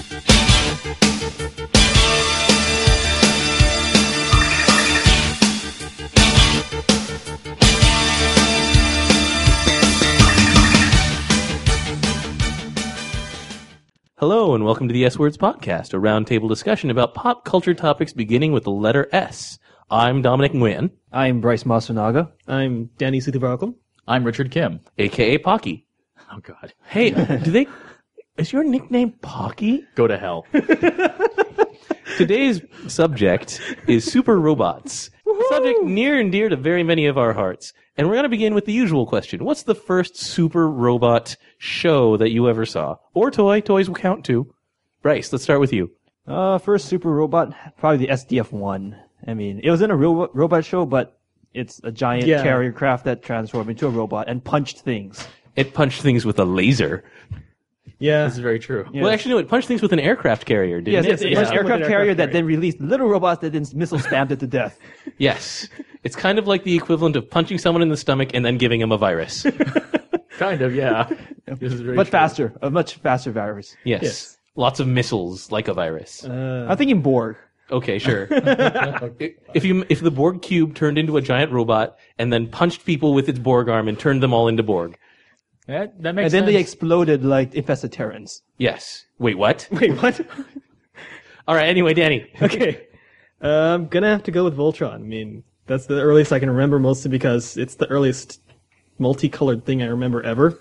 Hello and welcome to the S-Words Podcast, a roundtable discussion about pop culture topics beginning with the letter S. I'm Dominic Nguyen. I'm Bryce Masunaga. I'm Danny Suthivarakam. I'm Richard Kim. A.K.A. Pocky. Oh, God. Hey, is your nickname Pocky? Go to hell. Today's subject is super robots. A subject near and dear to very many of our hearts. And we're going to begin with the usual question. What's the first super robot show that you ever saw? Or toy. Toys will count too. Bryce, let's start with you. First super robot, probably the SDF-1. I mean, it was in a real robot show, but it's a giant carrier craft that transformed into a robot and punched things. It punched things with a laser. Yeah. This is very true. Yes. Well, actually, no, it punched things with an aircraft carrier, didn't Yes, it? it's an aircraft carrier that carrier. then released little robots that then missile stabbed it to death. Yes. It's kind of like the equivalent of punching someone in the stomach and then giving them a virus. Kind of, yeah. This is very But true. faster, a much faster virus. Yes. Yes. Lots of missiles, like a virus. I'm thinking Borg. Okay, sure. If the Borg cube turned into a giant robot and then punched people with its Borg arm and turned them all into Borg. That makes And sense. then they exploded like infested Terrans. Yes. Wait, what? Wait, what? All right, anyway, Danny. Okay. I'm gonna have to go with Voltron. I mean, that's the earliest I can remember, mostly because it's the earliest multicolored thing I remember ever.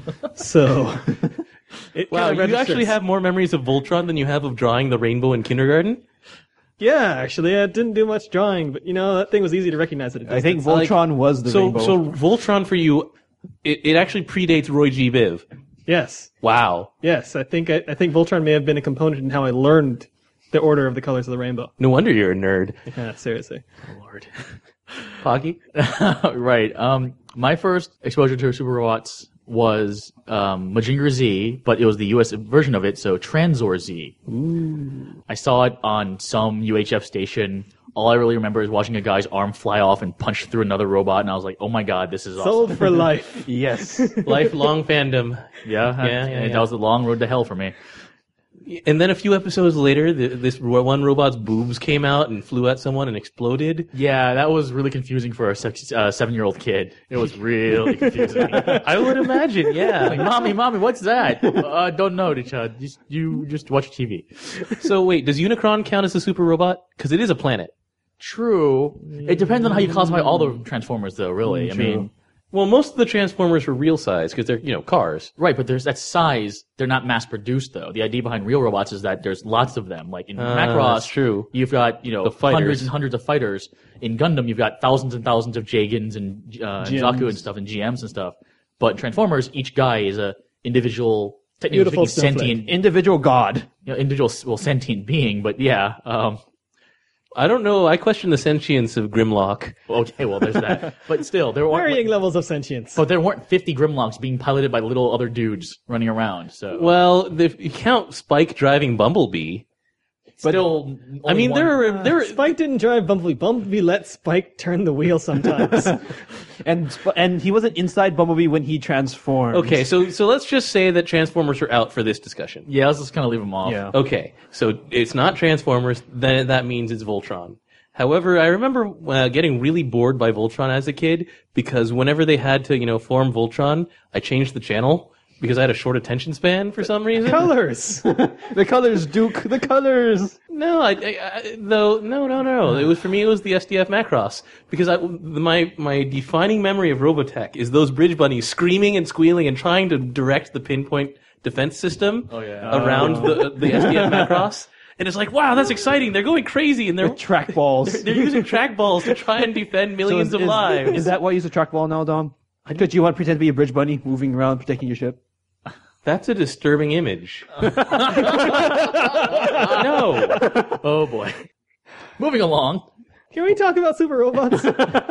So, it Wow, kinda you actually registers. have more memories of Voltron than you have of drawing the rainbow in kindergarten? Yeah, actually, I didn't do much drawing, but that thing was easy to recognize at a I think distance. Voltron was the rainbow. So Voltron for you, it actually predates Roy G. Biv. Yes, Wow. yes. I think Voltron may have been a component in how I learned the order of the colors of the rainbow. No wonder you're a nerd. Yeah, seriously. Lord. Pocky? Right. My first exposure to super robots was Mazinger Z, but it was the US version of it, so Tranzor Z. Ooh. I saw it on some UHF station. All I really remember is watching a guy's arm fly off and punch through another robot, and I was like, oh my god, this is awesome. Sold for life. yes. Lifelong fandom. Yeah, that was a long road to hell for me. And then a few episodes later, this one robot's boobs came out and flew at someone and exploded. Yeah, that was really confusing for a 7-year-old kid. It was really confusing. I would imagine, yeah. Like, mommy, what's that? Don't know, Richard. You just watch TV. So wait, does Unicron count as a super robot? Because it is a planet. True. It depends on how you classify all the Transformers, though, really. I mean, Well, most of the Transformers were real size because they're, cars. right, but that's size. They're not mass produced, though. The idea behind real robots is that there's lots of them. Like in Macross, that's true. you've got, fighters. hundreds and hundreds of fighters. In Gundam, you've got thousands and thousands of Jagans and Zaku and stuff and GMs and stuff. But in Transformers, each guy is a individual, technically Beautiful speaking, snowflake. sentient, Individual god. sentient being. But yeah, I don't know. I question the sentience of Grimlock. okay, well, there's that. But still, there weren't. Varying levels of sentience. But there weren't 50 Grimlocks being piloted by little other dudes running around. So Well, if you count Spike driving Bumblebee, still, I mean, there are Spike didn't drive Bumblebee. Bumblebee let Spike turn the wheel sometimes. And he wasn't inside Bumblebee when he transformed. Okay, so let's just say that Transformers are out for this discussion. Yeah, let's just kind of leave them off. Yeah. Okay, so it's not Transformers, then that means it's Voltron. However, I remember getting really bored by Voltron as a kid because whenever they had to, form Voltron, I changed the channel because I had a short attention span for some reason. Colors. The colors, Duke. The colors. No, no. It was for me. It was the SDF Macross because my defining memory of Robotech is those bridge bunnies screaming and squealing and trying to direct the pinpoint defense system around the SDF Macross. And it's like, wow, that's exciting. They're going crazy and they're Trackballs. they're using trackballs to try and defend millions of lives. Is that why you use a trackball now, Dom? Because you want to pretend to be a bridge bunny moving around protecting your ship? That's a disturbing image. No. Oh boy. Moving along. Can we talk about super robots?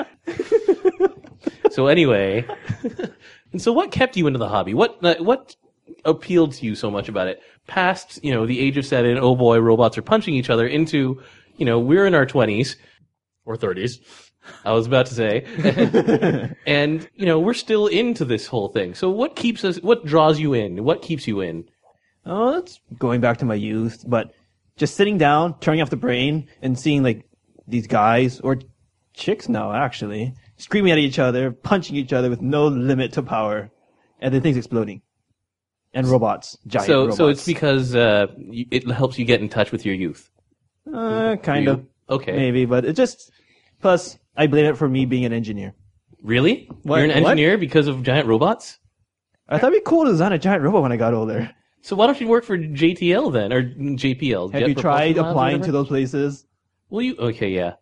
So anyway, and so what kept you into the hobby? What appealed to you so much about it? Past, the age of 7, oh boy, robots are punching each other, into, we're in our 20s. Or 30s. I was about to say. And, we're still into this whole thing. So what draws you in? What keeps you in? Oh, that's going back to my youth, but just sitting down, turning off the brain, and seeing like these guys or chicks now actually screaming at each other, punching each other with no limit to power, and then things exploding. And robots, giant robots. So it's because it helps you get in touch with your youth. Kind of. Okay. Maybe, but it just... Plus, I blame it for me being an engineer. Really? What- You're an what? engineer because of giant robots? I thought it'd be cool to design a giant robot when I got older. So why don't you work for JTL then, or JPL? Have Jet you tried Propulsion Labs or applying whatever? to those places? Well, you okay? Yeah.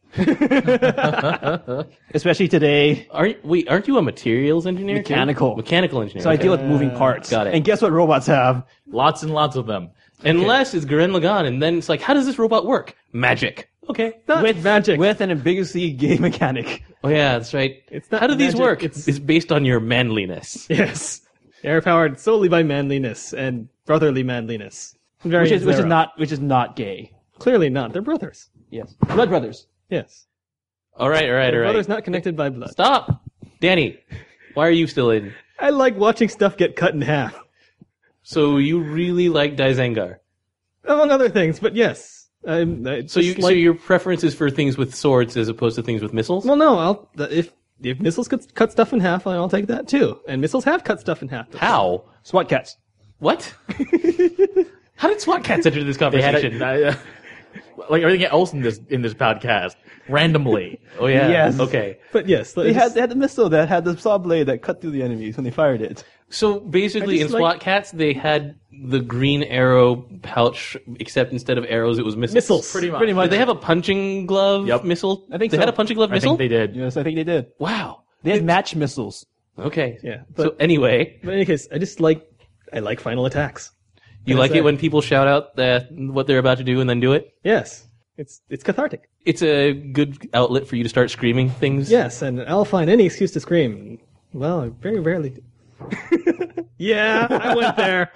Especially today. Aren't you a materials engineer? too? Mechanical. Mechanical engineer. So I okay. deal with moving parts. Got it. And guess what robots have? Lots and lots of them. Unless it's Gurren Lagann, and then it's like, how does this robot work? Magic. Okay. Not With magic. With an ambiguously gay mechanic. Oh yeah, that's right. It's not How do these magic, work? it's- It's based on your manliness. Yes. They're powered solely by manliness and brotherly manliness. Which is not gay. Clearly not. They're brothers. Yes. Blood brothers. Yes. All right. They're brothers not connected by blood. Stop, Danny. Why are you still in? I like watching stuff get cut in half, So you really like Daizengar. among other things. But yes, So your preference is for things with swords as opposed to things with missiles? Well, no. If missiles could cut stuff in half, I'll take that too. And missiles have cut stuff in half. How? SWAT cats. What? How did SWAT cats enter this They had conversation? like everything else in this podcast, randomly. Oh yeah. Yes. Okay. But yes, They had the missile that had the saw blade that cut through the enemies when they fired it. So basically, I in just SWAT cats, they had the green arrow pouch, except instead of arrows, it was missiles. missiles. Pretty much. Pretty much. Did they have a punching glove Yep. missile? I think they so. had a punching glove I missile. think they did. Yes, I think they did. Wow. They had match missiles. Okay. Yeah, So but- anyway, But in any case, I like final attacks. you Can I like say? it when people shout out what they're about to do and then do it? Yes, it's cathartic. It's a good outlet for you to start screaming things. Yes, and I'll find any excuse to scream. Well, I very rarely do. Yeah, I went there.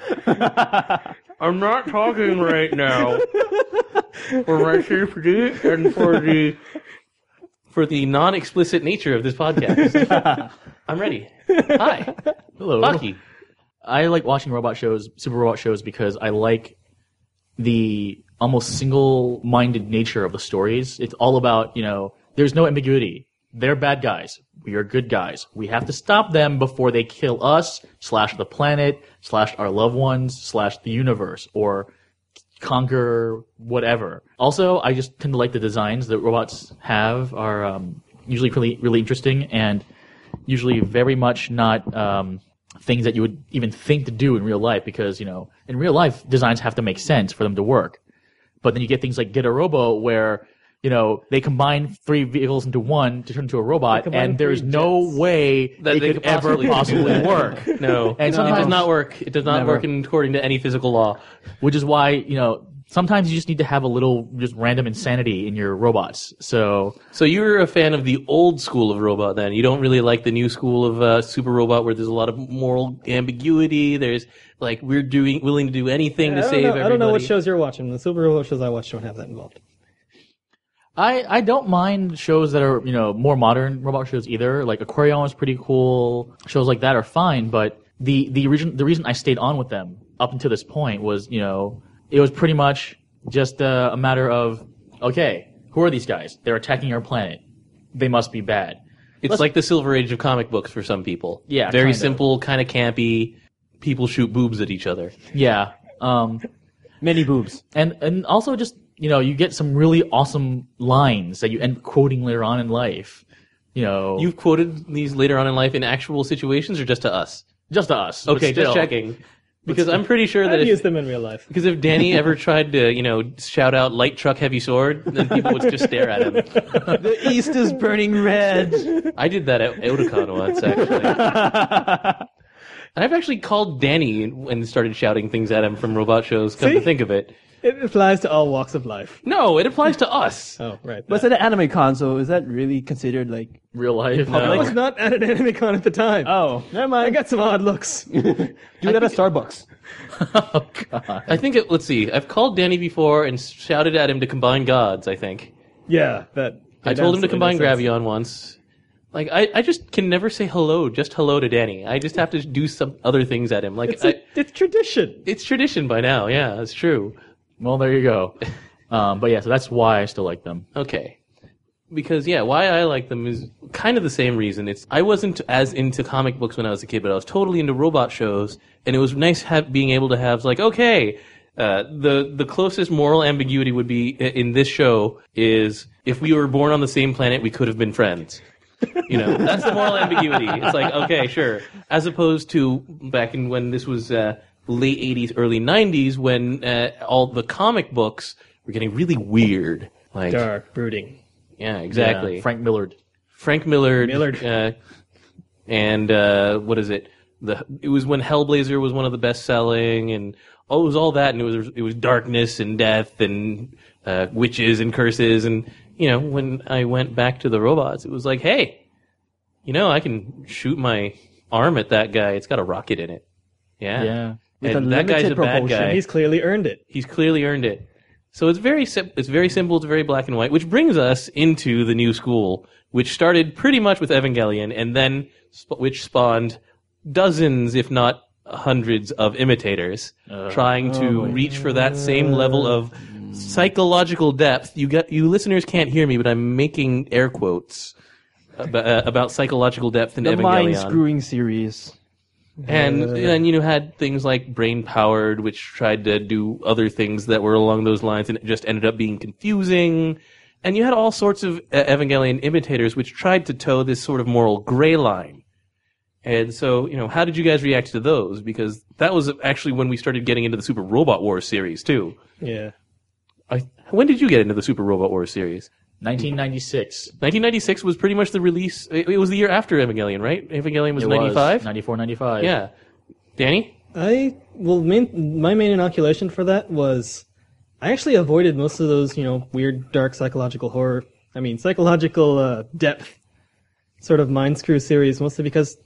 I'm not talking right now. For my safety and for the non-explicit nature of this podcast. I'm ready. Hi. Hello. Baki. I like watching robot shows, super robot shows, because I like the almost single-minded nature of the stories. It's all about, there's no ambiguity. They're bad guys. We are good guys. We have to stop them before they kill us, / the planet, / our loved ones, / the universe, or conquer whatever. Also, I just tend to like the designs that robots have are usually really, really interesting and usually very much not things that you would even think to do in real life because, in real life, designs have to make sense for them to work. But then you get things like Get a Robo where, they combine 3 vehicles into one to turn into a robot, combine and there's 3 no jets. way That they they could could ever possibly work. No. And It sometimes- does not work. It does not Never. work according to any physical law. Which is why, sometimes you just need to have a little just random insanity in your robots. So So you're a fan of the old school of robot then. You don't really like the new school of super robot where there's a lot of moral ambiguity. There's like we're willing to do anything to save everybody. I don't know what shows you're watching. The super robot shows I watch don't have that involved. I don't mind shows that are, more modern robot shows either. Like Aquarium is pretty cool. Shows like that are fine, but the reason I stayed on with them up until this point was, it was pretty much just a matter of, okay, who are these guys? They're attacking our planet. They must be bad. It's like the Silver Age of comic books for some people. Yeah, Very kind of. simple, kind of campy. People shoot boobs at each other. Yeah. Many boobs. And also just, you get some really awesome lines that you end quoting later on in life. You've quoted these later on in life in actual situations or just to us? Just to us. but Okay, just still. checking. Because I'm pretty sure that I've used if, them in real life. because if Danny ever tried to, shout out light truck, heavy sword, then people would just stare at him. The east is burning red. I did that at Otakon once, actually. I've actually called Danny and started shouting things at him from robot shows, come to See? think of it. It applies to all walks of life. No, it applies to us. Oh, right. But it's at an anime con, so is that really considered like... Real life. I was not at an anime con at the time. Oh, never I mind. got some odd looks. Do that at Starbucks. Oh, God. I think let's see. I've called Danny before and shouted at him to combine gods, I think. Yeah, that. I told him to absolutely combine makes sense. Gravion once. Like I just can never say hello, just hello to Danny. I just have to do some other things at him. Like It's tradition. it's tradition by now. Yeah, it's true. Well, there you go. But yeah, so that's why I still like them. Okay. Because why I like them is kind of the same reason. I wasn't as into comic books when I was a kid, but I was totally into robot shows, and it was nice being able to have like, okay, the closest moral ambiguity would be in this show is if we were born on the same planet, we could have been friends. You know, that's the moral ambiguity. It's like, okay, sure. As opposed to back in when this was late 80s, early 90s, when all the comic books were getting really weird. Like, Dark, brooding. yeah, exactly. Yeah, Frank Millard. Frank Millard. Millard. And what is it? It was when Hellblazer was one of the best selling, and it was all that, and it was darkness and death and witches and curses, and you know, when I went back to the robots, it was like, hey, you know, I can shoot my arm at that guy. It's got a rocket in it. Yeah. Yeah. With And a that guy's a limited bad propulsion. guy. He's clearly earned it. He's clearly earned it. So it's very simple. It's very black and white, which brings us into the new school, which started pretty much with Evangelion, and then which spawned dozens, if not hundreds, of imitators trying to reach for that same level of psychological depth. You listeners can't hear me, but I'm making air quotes about psychological depth in The Evangelion. mind-screwing series. And then you had things like Brain Powered, which tried to do other things that were along those lines, and it just ended up being confusing. And you had all sorts of Evangelion imitators, which tried to toe this sort of moral gray line. And so, you know, how did you guys react to those? Because that was actually when we started getting into the Super Robot Wars series too. Yeah. When did you get into the Super Robot Wars series? 1996. 1996 was pretty much the release. It was the year after Evangelion, right? Evangelion was 95? 94, 95. Yeah. Danny? My main inoculation for that was I actually avoided most of those, you know, weird, dark psychological horror. I mean, psychological depth sort of mind screw series, mostly because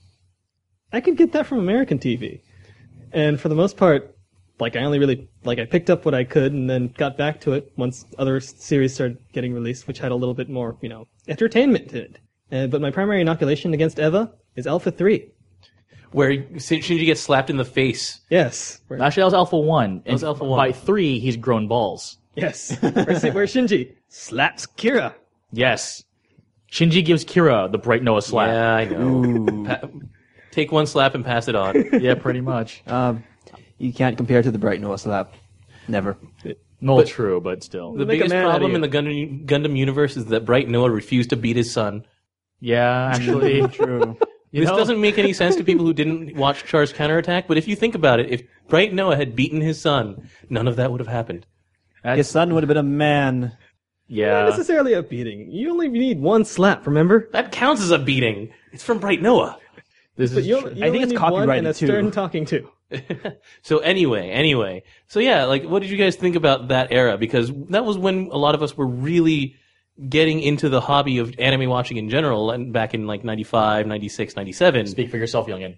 I could get that from American TV, and for the most part, like I picked up what I could and then got back to it once other series started getting released, which had a little bit more, you know, entertainment in it. But my primary inoculation against Eva is Alpha 3. Where Shinji gets slapped in the face. Yes. Actually, that was Alpha 1. was Alpha 1. By 3, he's grown balls. Yes. Where Shinji slaps Kira. Yes. Shinji gives Kira the Bright Noah slap. Yeah, I know. Take one slap and pass it on. Yeah, pretty much. You can't compare to the Bright Noah slap. Never. No, true, but still. The Make a biggest man out of problem in you. the Gundam universe is that Bright Noah refused to beat his son. Yeah, actually. True. You This know? doesn't make any sense to people who didn't watch Char's Counterattack, but if you think about it, if Bright Noah had beaten his son, none of that would have happened. His son would have been a man. Not Yeah. necessarily a beating. You only need one slap, remember? That counts as a beating. It's from Bright Noah. This But is you true. only I think it's need one copyrighted, and a too. stern talking to. So anyway. So yeah, like, what did you guys think about that era? Because that was when a lot of us were really getting into the hobby of anime watching in general, and back in like 95, 96, 97. Speak for yourself, youngin.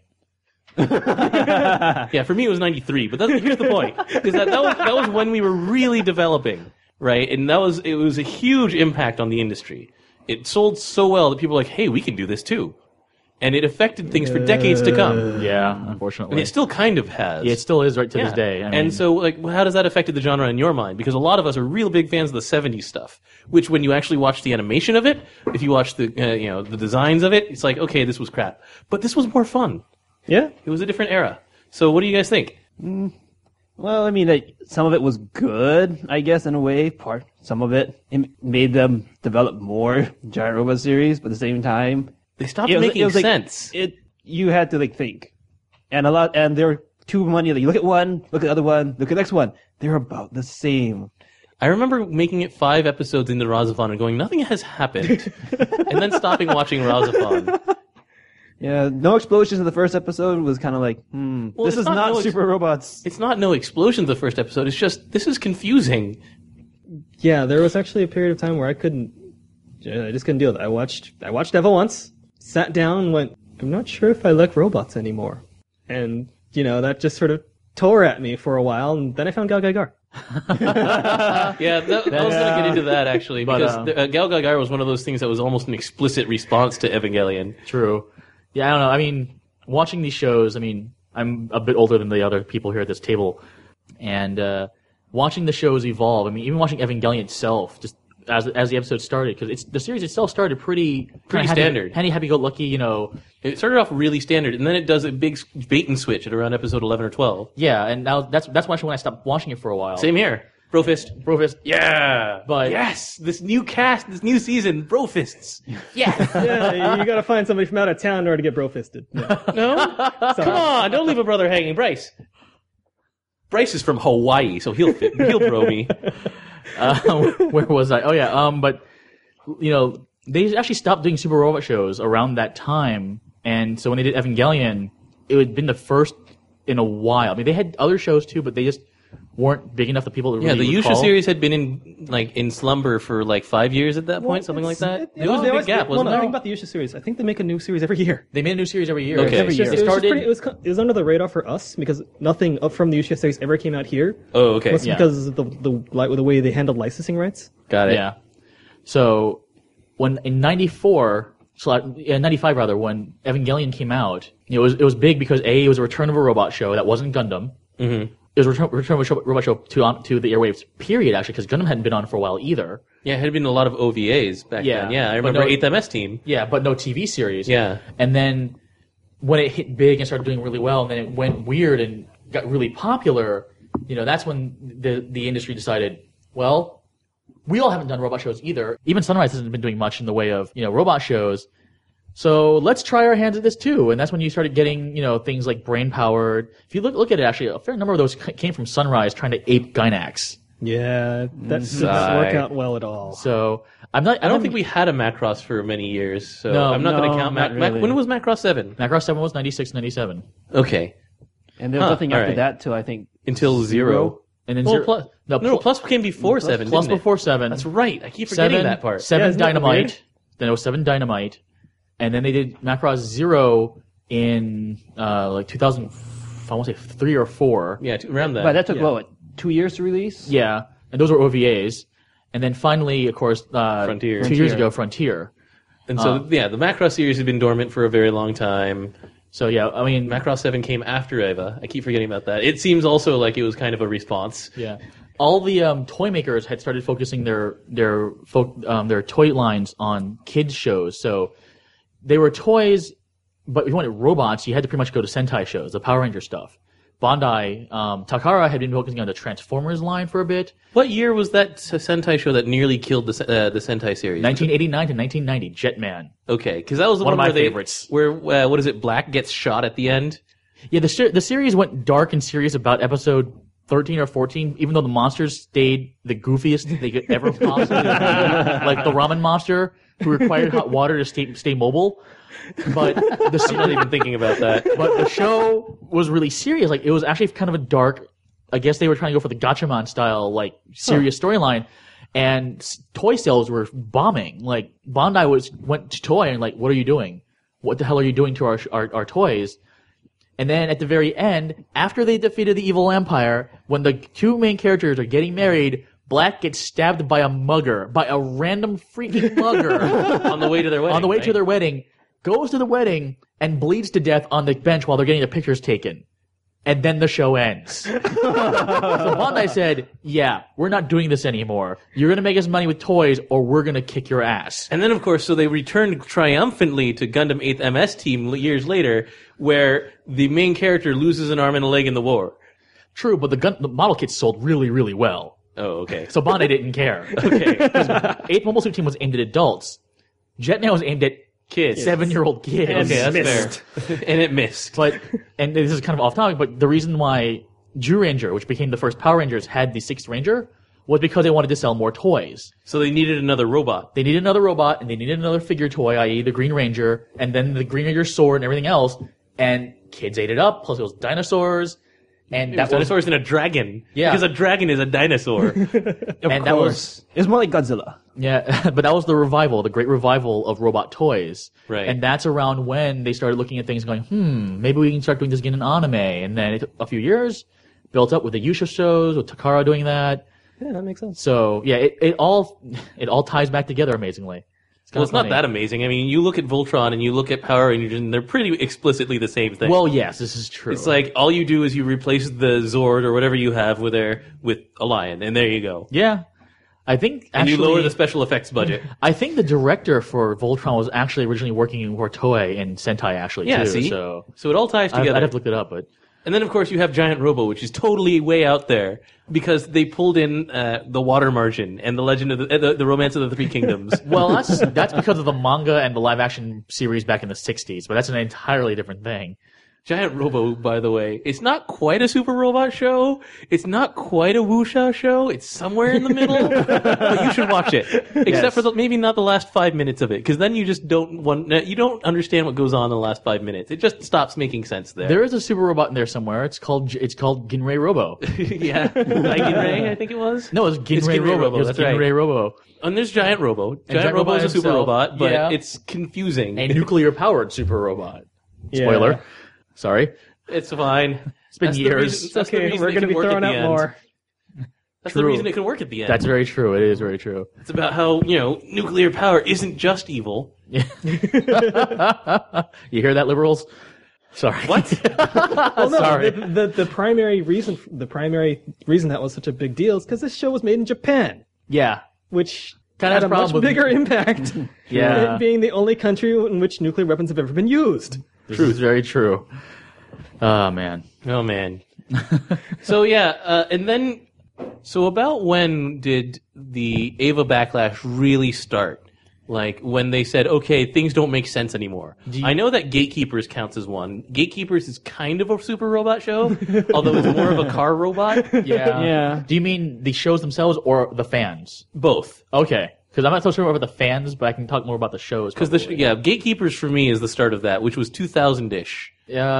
Yeah, for me it was 93, but here's the point. Is that was when we were really developing, right? And it was a huge impact on the industry. It sold so well that people were like, hey, we can do this too. And it affected things for decades to come. Yeah, And unfortunately. it still kind of has. Yeah, it still is right to Yeah. this day. I mean, And so, like, how does that affect the genre in your mind? Because a lot of us are real big fans of the 70s stuff, which when you actually watch the animation of it, if you watch the, the designs of it, it's like, okay, this was crap. But this was more fun. Yeah? It was a different era. So what do you guys think? Well, I mean, like, some of it was good, I guess, in a way. Some of it made them develop more Giant Robot series, but at the same time, They stopped it making was like, sense. You had to like think, and there were too many. Like, you look at one, look at the other one, look at the next one. They're about the same. I remember making it 5 episodes into Razafon and going, nothing has happened. And then stopping watching Razafon. Yeah, no explosions in the first episode was kind of like, Well, this it's is not not no Super Robots. It's not no explosions the first episode. It's just, this is confusing. Yeah, there was actually a period of time where I just couldn't deal with it. I watched Eva once, sat down and went, I'm not sure if I like robots anymore. And, that just sort of tore at me for a while, and then I found Gal Gal Gar. Yeah, I was going to get into that actually, But, because Gal Gadot was one of those things that was almost an explicit response to Evangelion. True. Yeah, I don't know. I mean, watching these shows, I mean, I'm a bit older than the other people here at this table, and watching the shows evolve. I mean, even watching Evangelion itself, just as the episode started, because the series itself started pretty standard. happy-go-lucky, you know. It started off really standard, and then it does a big bait and switch at around episode 11 or 12. Yeah, and now that's actually when I stopped watching it for a while. Same here. Brofist. Brofist. Yeah. But- yes, this new cast, this new season, Brofists. Yeah, you gotta find somebody from out of town in order to get bro-fisted. Yeah. No? Come on, don't leave a brother hanging. Bryce. Bryce is from Hawaii, so he'll bro me. Where was I? Oh yeah. But you know, they actually stopped doing Super Robot shows around that time, and so when they did Evangelion, it had been the first in a while. I mean, they had other shows too, but they just weren't big enough that people would Yeah, really the Yusha recall. series had been in slumber for like 5 years at that point, something like that. It was a big gap, wasn't Well, it? think about the Yusha series. I think they make a new series every year. They made a new series every year. Okay. Every It's year. just- They started. It was under the radar for us because nothing up from the Yusha series ever came out here. Oh, okay. Mostly Yeah. because of the way they handled licensing rights. Got it. Yeah. So when in '95 rather, when Evangelion came out, it was big because it was a return of a robot show that wasn't Gundam. Mm-hmm. It was a return of a robot show to the airwaves. Period. Actually, because Gundam hadn't been on for a while either. Yeah, it had been a lot of OVAs back Yeah. then. Yeah, I But remember no- 8th MS Team. Yeah, but no TV series. Yeah. And then when it hit big and started doing really well, and then it went weird and got really popular, you know, that's when the industry decided, well, we all haven't done robot shows either. Even Sunrise hasn't been doing much in the way of, you know, robot shows. So let's try our hands at this too. And that's when you started getting, you know, things like Brain Powered. If you look at it, actually, a fair number of those came from Sunrise trying to ape Gynax. Yeah, that didn't Sigh. work out well at all. So I don't think we had a Macross for many years, so No, I'm not going to no, count not really. When was Macross 7? Macross 7 was 96, 97. Okay. And there was Huh, nothing all after right. that till I think Until 0. And then Well, zero, plus, no, Plus came before 7, plus didn't it? before 7. That's right. I keep forgetting that part. 7 Yeah, isn't that Dynamite. weird? Then it was 7 Dynamite. And then they did Macross 0 in like 2000, I want to say 3 or 4. Yeah, around that. but that took Yeah. what 2 years to release. Yeah. And those were OVAs. And then finally, of course, Frontier. 2 years ago, Frontier. And so, yeah, the Macross series had been dormant for a very long time. So yeah, I mean, Macross 7 came after Eva. I keep forgetting about that. It seems also like it was kind of a response. yeah. All the toy makers had started focusing their toy lines on kids shows. So they were toys, but if you wanted robots, you had to pretty much go to Sentai shows, the Power Ranger stuff. Bandai, Takara had been focusing on the Transformers line for a bit. What year was that Sentai show that nearly killed the Sentai series? 1989 to 1990, Jetman. Okay, because that was the One one, of my where favorites. Where what is it? Black gets shot at the end. Yeah, the series went dark and serious about episode 13 or 14, even though the monsters stayed the goofiest they could ever possibly be. Like the ramen monster who required hot water to stay mobile. But I'm not even thinking about that. but the show was really serious. Like it was actually kind of a dark. I guess they were trying to go for the Gatchaman style, like serious storyline. And toy sales were bombing. Like Bandai went to toy and like, what are you doing? What the hell are you doing to our toys? And then at the very end, after they defeated the evil empire, when the two main characters are getting married, Black gets stabbed by a random freaking mugger On the way to their wedding. on the way right? to their wedding, goes to the wedding and bleeds to death on the bench while they're getting the pictures taken. And then the show ends. So Bandai said, yeah, we're not doing this anymore. You're going to make us money with toys or we're going to kick your ass. And then, of course, so they returned triumphantly to Gundam 8th MS Team years later, where the main character loses an arm and a leg in the war. True, but the model kits sold really, really well. Oh, okay. So Bandai didn't care. Okay. 8th Mobile Suit Team was aimed at adults. Jetman was aimed at Kids. 7-year-old kids. Okay, that's fair. And it missed. But, and this is kind of off topic, but the reason why Ranger, which became the first Power Rangers, had the 6th Ranger was because they wanted to sell more toys. So they needed another robot. They needed another robot, and they needed another figure toy, i.e. the Green Ranger, and then the Green Ranger sword and everything else, and kids ate it up, plus it was dinosaurs, and that was, Dinosaurs and a dragon. Yeah. Because a dragon is a dinosaur. and that was, It was more like Godzilla. yeah, but that was the revival, the great revival of robot toys. Right. And that's around when they started looking at things going, maybe we can start doing this again in anime. And then it took a few years, built up with the Yusha shows, with Takara doing that. Yeah, that makes sense. So yeah, it all ties back together amazingly. Well, it's not that amazing. I mean, you look at Voltron and you look at Power Rangers, and they're pretty explicitly the same thing. Well, yes, this is true. It's like all you do is you replace the Zord or whatever you have with a lion, and there you go. yeah, I think And actually you lower the special effects budget. I think the director for Voltron was actually originally working for Toei and Sentai actually Yeah, too. see? So So it all ties together. I'd have to look it up, but And then, of course, you have Giant Robo, which is totally way out there because they pulled in the Water Margin and the Legend of the Romance of the Three Kingdoms. well, that's because of the manga and the live action series back in the '60s, but that's an entirely different thing. Giant Robo, by the way, it's not quite a Super Robot show. It's not quite a Wuxia show. It's somewhere in the middle, but you should watch it. Except for maybe not the last 5 minutes of it, because then you just don't understand what goes on in the last 5 minutes. It just stops making sense there. There is a super robot in there somewhere. It's called Ginrei Robo. Yeah, Ginrei, I think it was. No, it's Ginrei Robo. It was That's Ginrei right. Robo. And there's Giant Robo. Giant Giant Robo Robo is a super himself, robot, but yeah. it's confusing. A nuclear powered super robot. Yeah. Spoiler. Sorry. It's fine. It's been That's the years. reason- that's the Okay, reason we're it going to can be work at throwing the out end. more. That's True. the reason it can work at the end. That's very true. It is very true. It's about how, nuclear power isn't just evil. You hear that, liberals? Sorry. What? Well, no, Sorry. The primary reason that was such a big deal is because this show was made in Japan, Yeah. which Kinda had has a much problem with- bigger impact. Yeah. It being the only country in which nuclear weapons have ever been used. This is very true. Oh, man. Oh, man. So, yeah, and then, so about when did the Ava backlash really start? Like, when they said, okay, things don't make sense anymore. I know that Gatekeepers counts as one. Gatekeepers is kind of a super robot show, although it's more of a car robot. Yeah. Yeah. Do you mean the shows themselves or the fans? Both. Okay. Because I'm not so sure about the fans, but I can talk more about the shows. Because, Gatekeepers for me is the start of that, which was 2000-ish.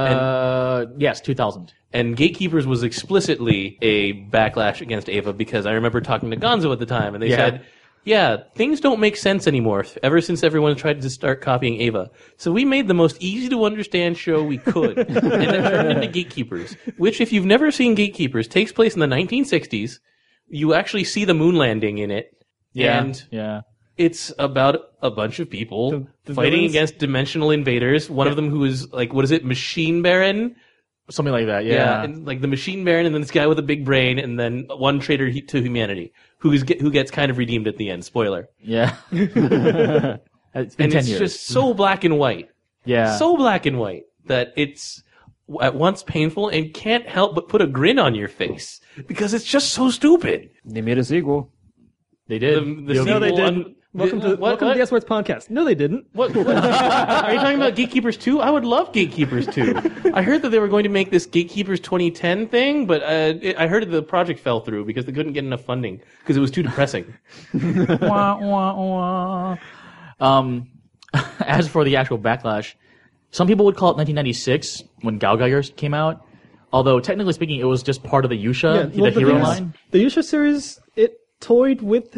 Yes, 2000. And Gatekeepers was explicitly a backlash against Ava because I remember talking to Gonzo at the time, and they Yeah. said, yeah, things don't make sense anymore ever since everyone tried to start copying Ava. So we made the most easy to understand show we could, and it turned into Gatekeepers, which, if you've never seen Gatekeepers, takes place in the 1960s. You actually see the moon landing in it, and Yeah. it's about a bunch of people The fighting villains? against dimensional invaders. One of them who is, like, what is it, Machine Baron? Something like that, Yeah, and like the Machine Baron, and then this guy with a big brain, and then one traitor to humanity, who gets kind of redeemed at the end. Spoiler. Yeah. It's been And 10 it's years. just so black and white, yeah. so black and white that it's at once painful and can't help but put a grin on your face because it's just so stupid. They made a sequel. They did. The No, they sequel didn't. on- Welcome to what? the S Words podcast. No, they didn't. What? Are you talking about Gatekeepers 2? I would love Gatekeepers 2. I heard that they were going to make this Gatekeepers 2010 thing, but I heard that the project fell through because they couldn't get enough funding because it was too depressing. Wah, wah, wah. As for the actual backlash, some people would call it 1996 when Gaugeigers came out. Although technically speaking, it was just part of the Yusha, the hero thing is, line. The Yusha series, it toyed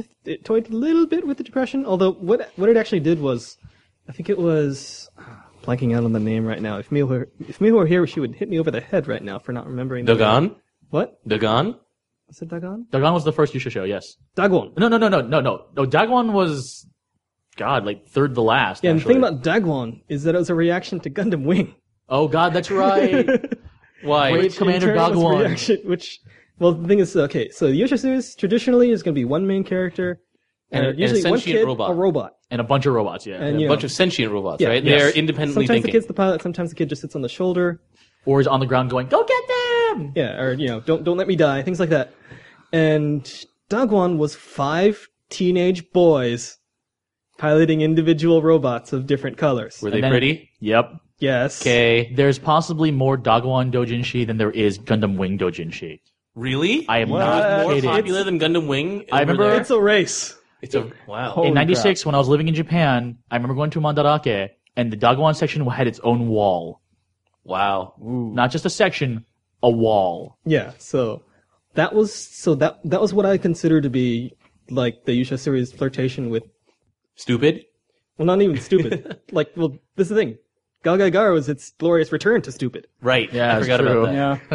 a little bit with the depression. Although what it actually did was, I think it was blanking out on the name right now. If Miho were here, she would hit me over the head right now for not remembering. the name. Dagon? What? Dagon? Was it Dagon? Dagon was the first Yusha show, yes. Dagwon. No. No, Dagon was, God, like third to last. Yeah, and the thing actually. about Dagwon is that it was a reaction to Gundam Wing. Oh, God, that's right. Why? Wait. Commander In turn was a Dagwon. reaction, well, the thing is, okay, so the Yusha series traditionally is going to be one main character, And a usually one sentient kid, robot. a robot. And a bunch of robots, yeah. And, A you bunch know, of sentient robots, yeah, right? yes. They're independently Sometimes thinking. the kid's the pilot, sometimes the kid just sits on the shoulder. Or is on the ground going, go get them! Yeah, or, don't let me die, things like that. And Dagwon was 5 teenage boys piloting individual robots of different colors. Were they And then- pretty? Yep. Yes. Okay. There's possibly more Dagwon Dojinshi than there is Gundam Wing Dojinshi. Really? I am What? not More kidding. popular than Gundam Wing? I over remember- there? It's a race. It's a wow. Holy In 96, when I was living in Japan, I remember going to Mandarake, and the Dagwon section had its own wall. Wow. Not just a section, a wall. Yeah, so that was what I consider to be like the Yusha series flirtation with, Stupid? well, not even stupid. This is the thing. Galgaigara was its glorious return to stupid. Right. Yeah, I it's forgot true. about that. Yeah.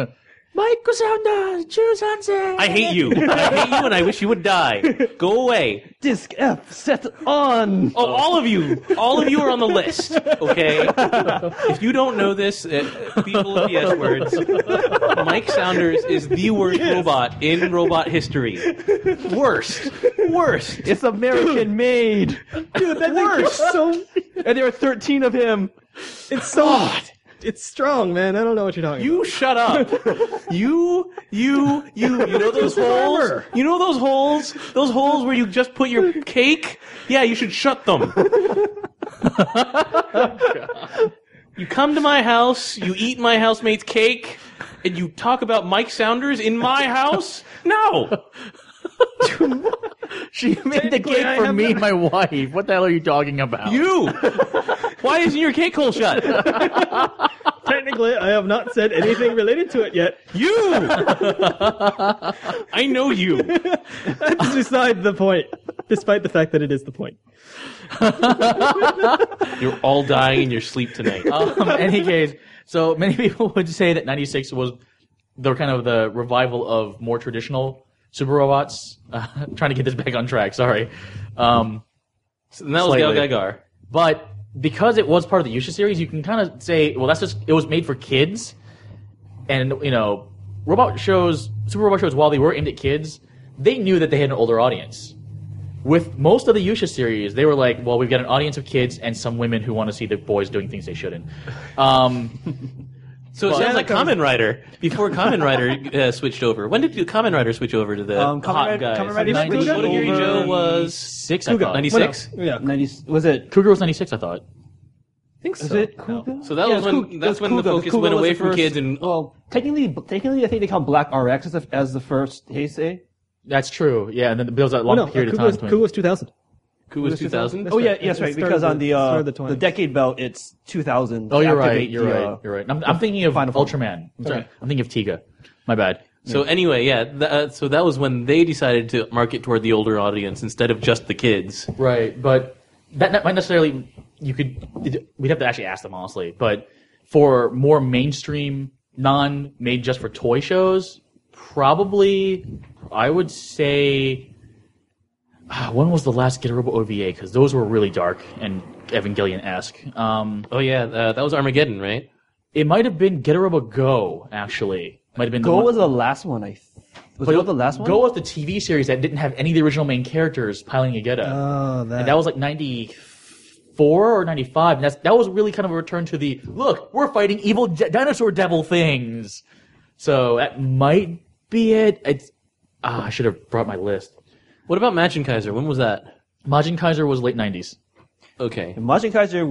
Michael Sounders, choose Hansen. I hate you. I hate you, and I wish you would die. Go away. Disc F set on. Oh, all of you are on the list. Okay. If you don't know this, people of the S words, Mike Sounders is the worst robot in robot history. Worst. It's American made. Dude, that thing is so. And there are 13 of him. It's so. It's strong, man. I don't know what you're talking You shut up. You know those holes? You know those holes? Those holes where you just put your cake? Yeah, you should shut them. You come to my house, you eat my housemate's cake, and you talk about Mike Sounders in my house? No! She made the cake for me and my wife. What the hell are you talking about? You! Why isn't your cake hole shut? about. Technically, I have not said anything related to it yet. You! I know you. That's beside the point, despite the fact that it is the point. You're all dying in your sleep tonight. Any case, so many people would say that 96 was the kind of the revival of more traditional super robots. Trying to get this back on track, sorry. And that was Gal Slightly. Gagar. But because it was part of the Yusha series, you can kind of say, well, that's just, it was made for kids. And, you know, super robot shows, while they were aimed at kids, they knew that they had an older audience. With most of the Yusha series, they were like, well, we've got an audience of kids and some women who want to see the boys doing things they shouldn't. So it sounds like Kamen Rider before Kamen Rider switched over. When did Kamen Rider switch over to the hot guys? Kamen Rider switched over- Otogiri Joe was 6, I thought. 96. Yeah. 90, was it? Cougar was 96, I thought. I think so. Was it Kuga? So that was when that's when the focus went away from kids and Well, technically, I think they count Black RX as the first Heisei. That's true, yeah, and then there was that long No, period of Kuga time was, between. Kuga was 2000. Ku was 2000. Oh yeah, right. yes, It right. started Because on started the the 20s. the decade belt, it's 2000. Oh, to you're right. activate You're the, right. You're right. I'm thinking of Final Form. Ultraman. I'm thinking of Tiga. My bad. So anyway, yeah. So that was when they decided to market toward the older audience instead of just the kids. Right, but that might necessarily we'd have to actually ask them honestly. But for more mainstream, non-made just for toy shows, probably I would say. When was the last Get a Robo OVA? Because those were really dark and Evangelion-esque. Oh yeah, that was Armageddon, right? It might have been Get a Robo Go, actually. Might have been Go the one. was the last one. Was Go the last one? Go was the TV series that didn't have any of the original main characters piling together. Oh, that. And that was like 94 or 95. And that was really kind of a return to the, look, we're fighting evil dinosaur devil things. So that might be it. I should have brought my list. What about Majin Kaiser? When was that? Majin Kaiser was late 90s. Okay. And Majin Kaiser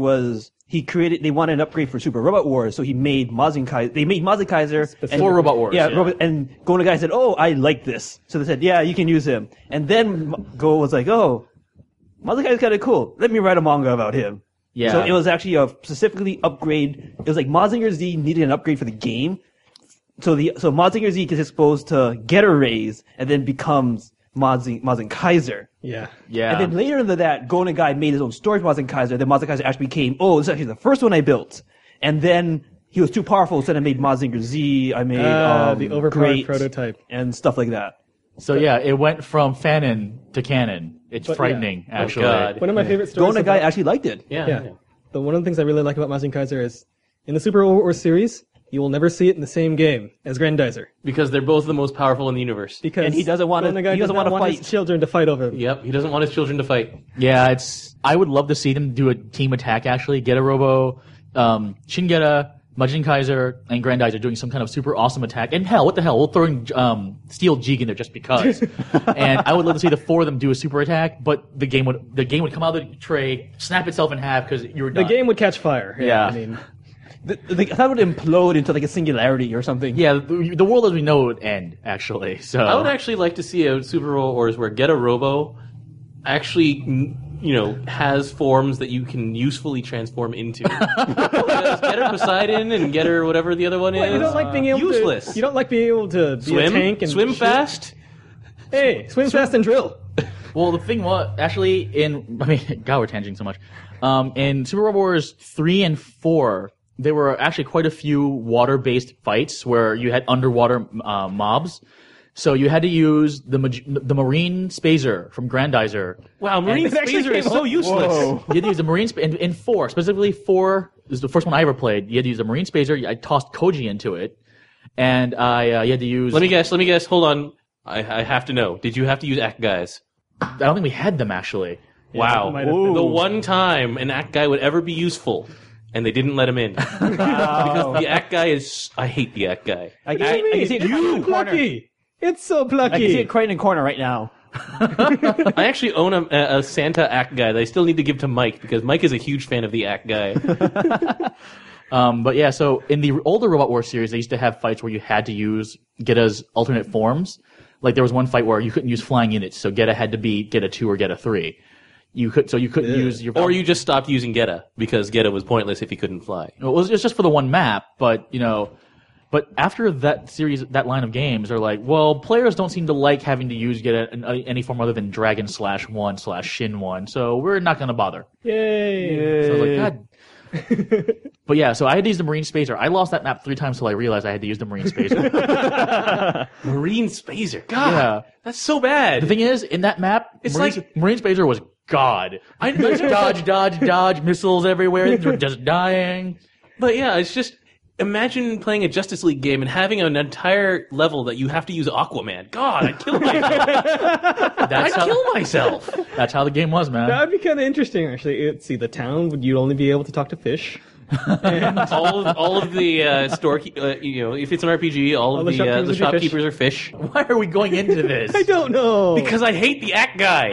they wanted an upgrade for Super Robot Wars, so he made Majin Kaiser. They made Majin Kaiser. For Robot Wars. Yeah, and Go Nagai said, oh, I like this. So they said, yeah, you can use him. And then Go was like, oh, Majin Kaiser's kind of cool. Let me write a manga about him. Yeah. So it was actually a specifically upgrade. It was like Mazinger Z needed an upgrade for the game. So Mazinger Z gets exposed to Getter Rays and then becomes Mazin Kaiser. Yeah. Yeah. And then later into that, Go Nagai made his own story for Mazin Kaiser. Then Mazin Kaiser actually became, this is actually the first one I built. And then he was too powerful, so then I made Mazinger Z. I made The overpowered Great prototype. and stuff like that. So yeah, it went from fanon to canon. It's But, frightening, yeah. actually. God. One of my favorite Go stories. Nagai about- actually liked it. Yeah. Yeah. But one of the things I really like about Majin Kaiser is in the Super Wars series, you will never see it in the same game as Grandizer. Because they're both the most powerful in the universe. Because And he doesn't want to- Go Nagai he doesn't does not want to want fight. his children to fight over him. Yep. He doesn't want his children to fight. Yeah, I would love to see them do a team attack, actually. Get a Robo, Shingeta, Majin Kaiser, and Grandizer doing some kind of super awesome attack. And hell, what the hell? We'll throw in Steel Jeeg in there just because. And I would love to see the four of them do a super attack, but the game would come out of the tray, snap itself in half because you were The done. game would catch fire. Yeah. I mean, That would implode into like a singularity or something. Yeah, the world as we know it would end, actually. So I would actually like to see a Super Robot Wars where Get a Robo actually, has forms that you can usefully transform into. Because Get her Poseidon and Get her whatever the other one is. well, you don't like being able useless. to. You don't like being able to be a swim, tank and swim shoot? fast. Hey, swim fast and drill. Well, the thing was, actually, God, we're tangenting so much. In Super Robot Wars 3 and 4, there were actually quite a few water-based fights where you had underwater mobs. So you had to use the Marine Spazer from Grandizer. Wow, Marine Spazer is so useless. Whoa. You had to use the Marine in 4, specifically 4. This is the first one I ever played. You had to use the Marine Spazer. I tossed Koji into it, and you had to use. Let me guess. Hold on. I have to know. Did you have to use Act Guys? I don't think we had them actually. Wow. might have been. The one time an Act Guy would ever be useful, and they didn't let him in. Because the Act Guy is... I hate the Act Guy. I can see it crying in the corner. Plucky. It's so plucky. I can see it crying in the corner right now. I actually own a Santa Act Guy that I still need to give to Mike, because Mike is a huge fan of the Act Guy. But yeah, so in the older Robot Wars series, they used to have fights where you had to use Geta's alternate forms. Like there was one fight where you couldn't use flying units, so Geta had to be Geta 2 or Geta 3. You couldn't use your... Or you just stopped using Geta, because Geta was pointless if he couldn't fly. It was just for the one map, but But after that series, that line of games, they're like, well, players don't seem to like having to use Geta in any form other than Dragon/1/Shin1, so we're not going to bother. Yay. So I was like, God. But yeah, so I had to use the Marine Spazer. I lost that map 3 times till I realized I had to use the Marine Spazer. Marine Spazer. God, Yeah. that's so bad. The thing is, in that map, It's Marine Spazer was God. I just dodge, missiles everywhere. They're just dying. But yeah, it's just... Imagine playing a Justice League game and having an entire level that you have to use Aquaman. God, I'd kill myself. Kill myself. That's how the game was, man. That would be kind of interesting, actually. See, the town, you'd only be able to talk to fish. all of the store, if it's an RPG, all of the the shopkeepers would be shopkeepers are fish. Why are we going into this? I don't know. Because I hate the Act Guy.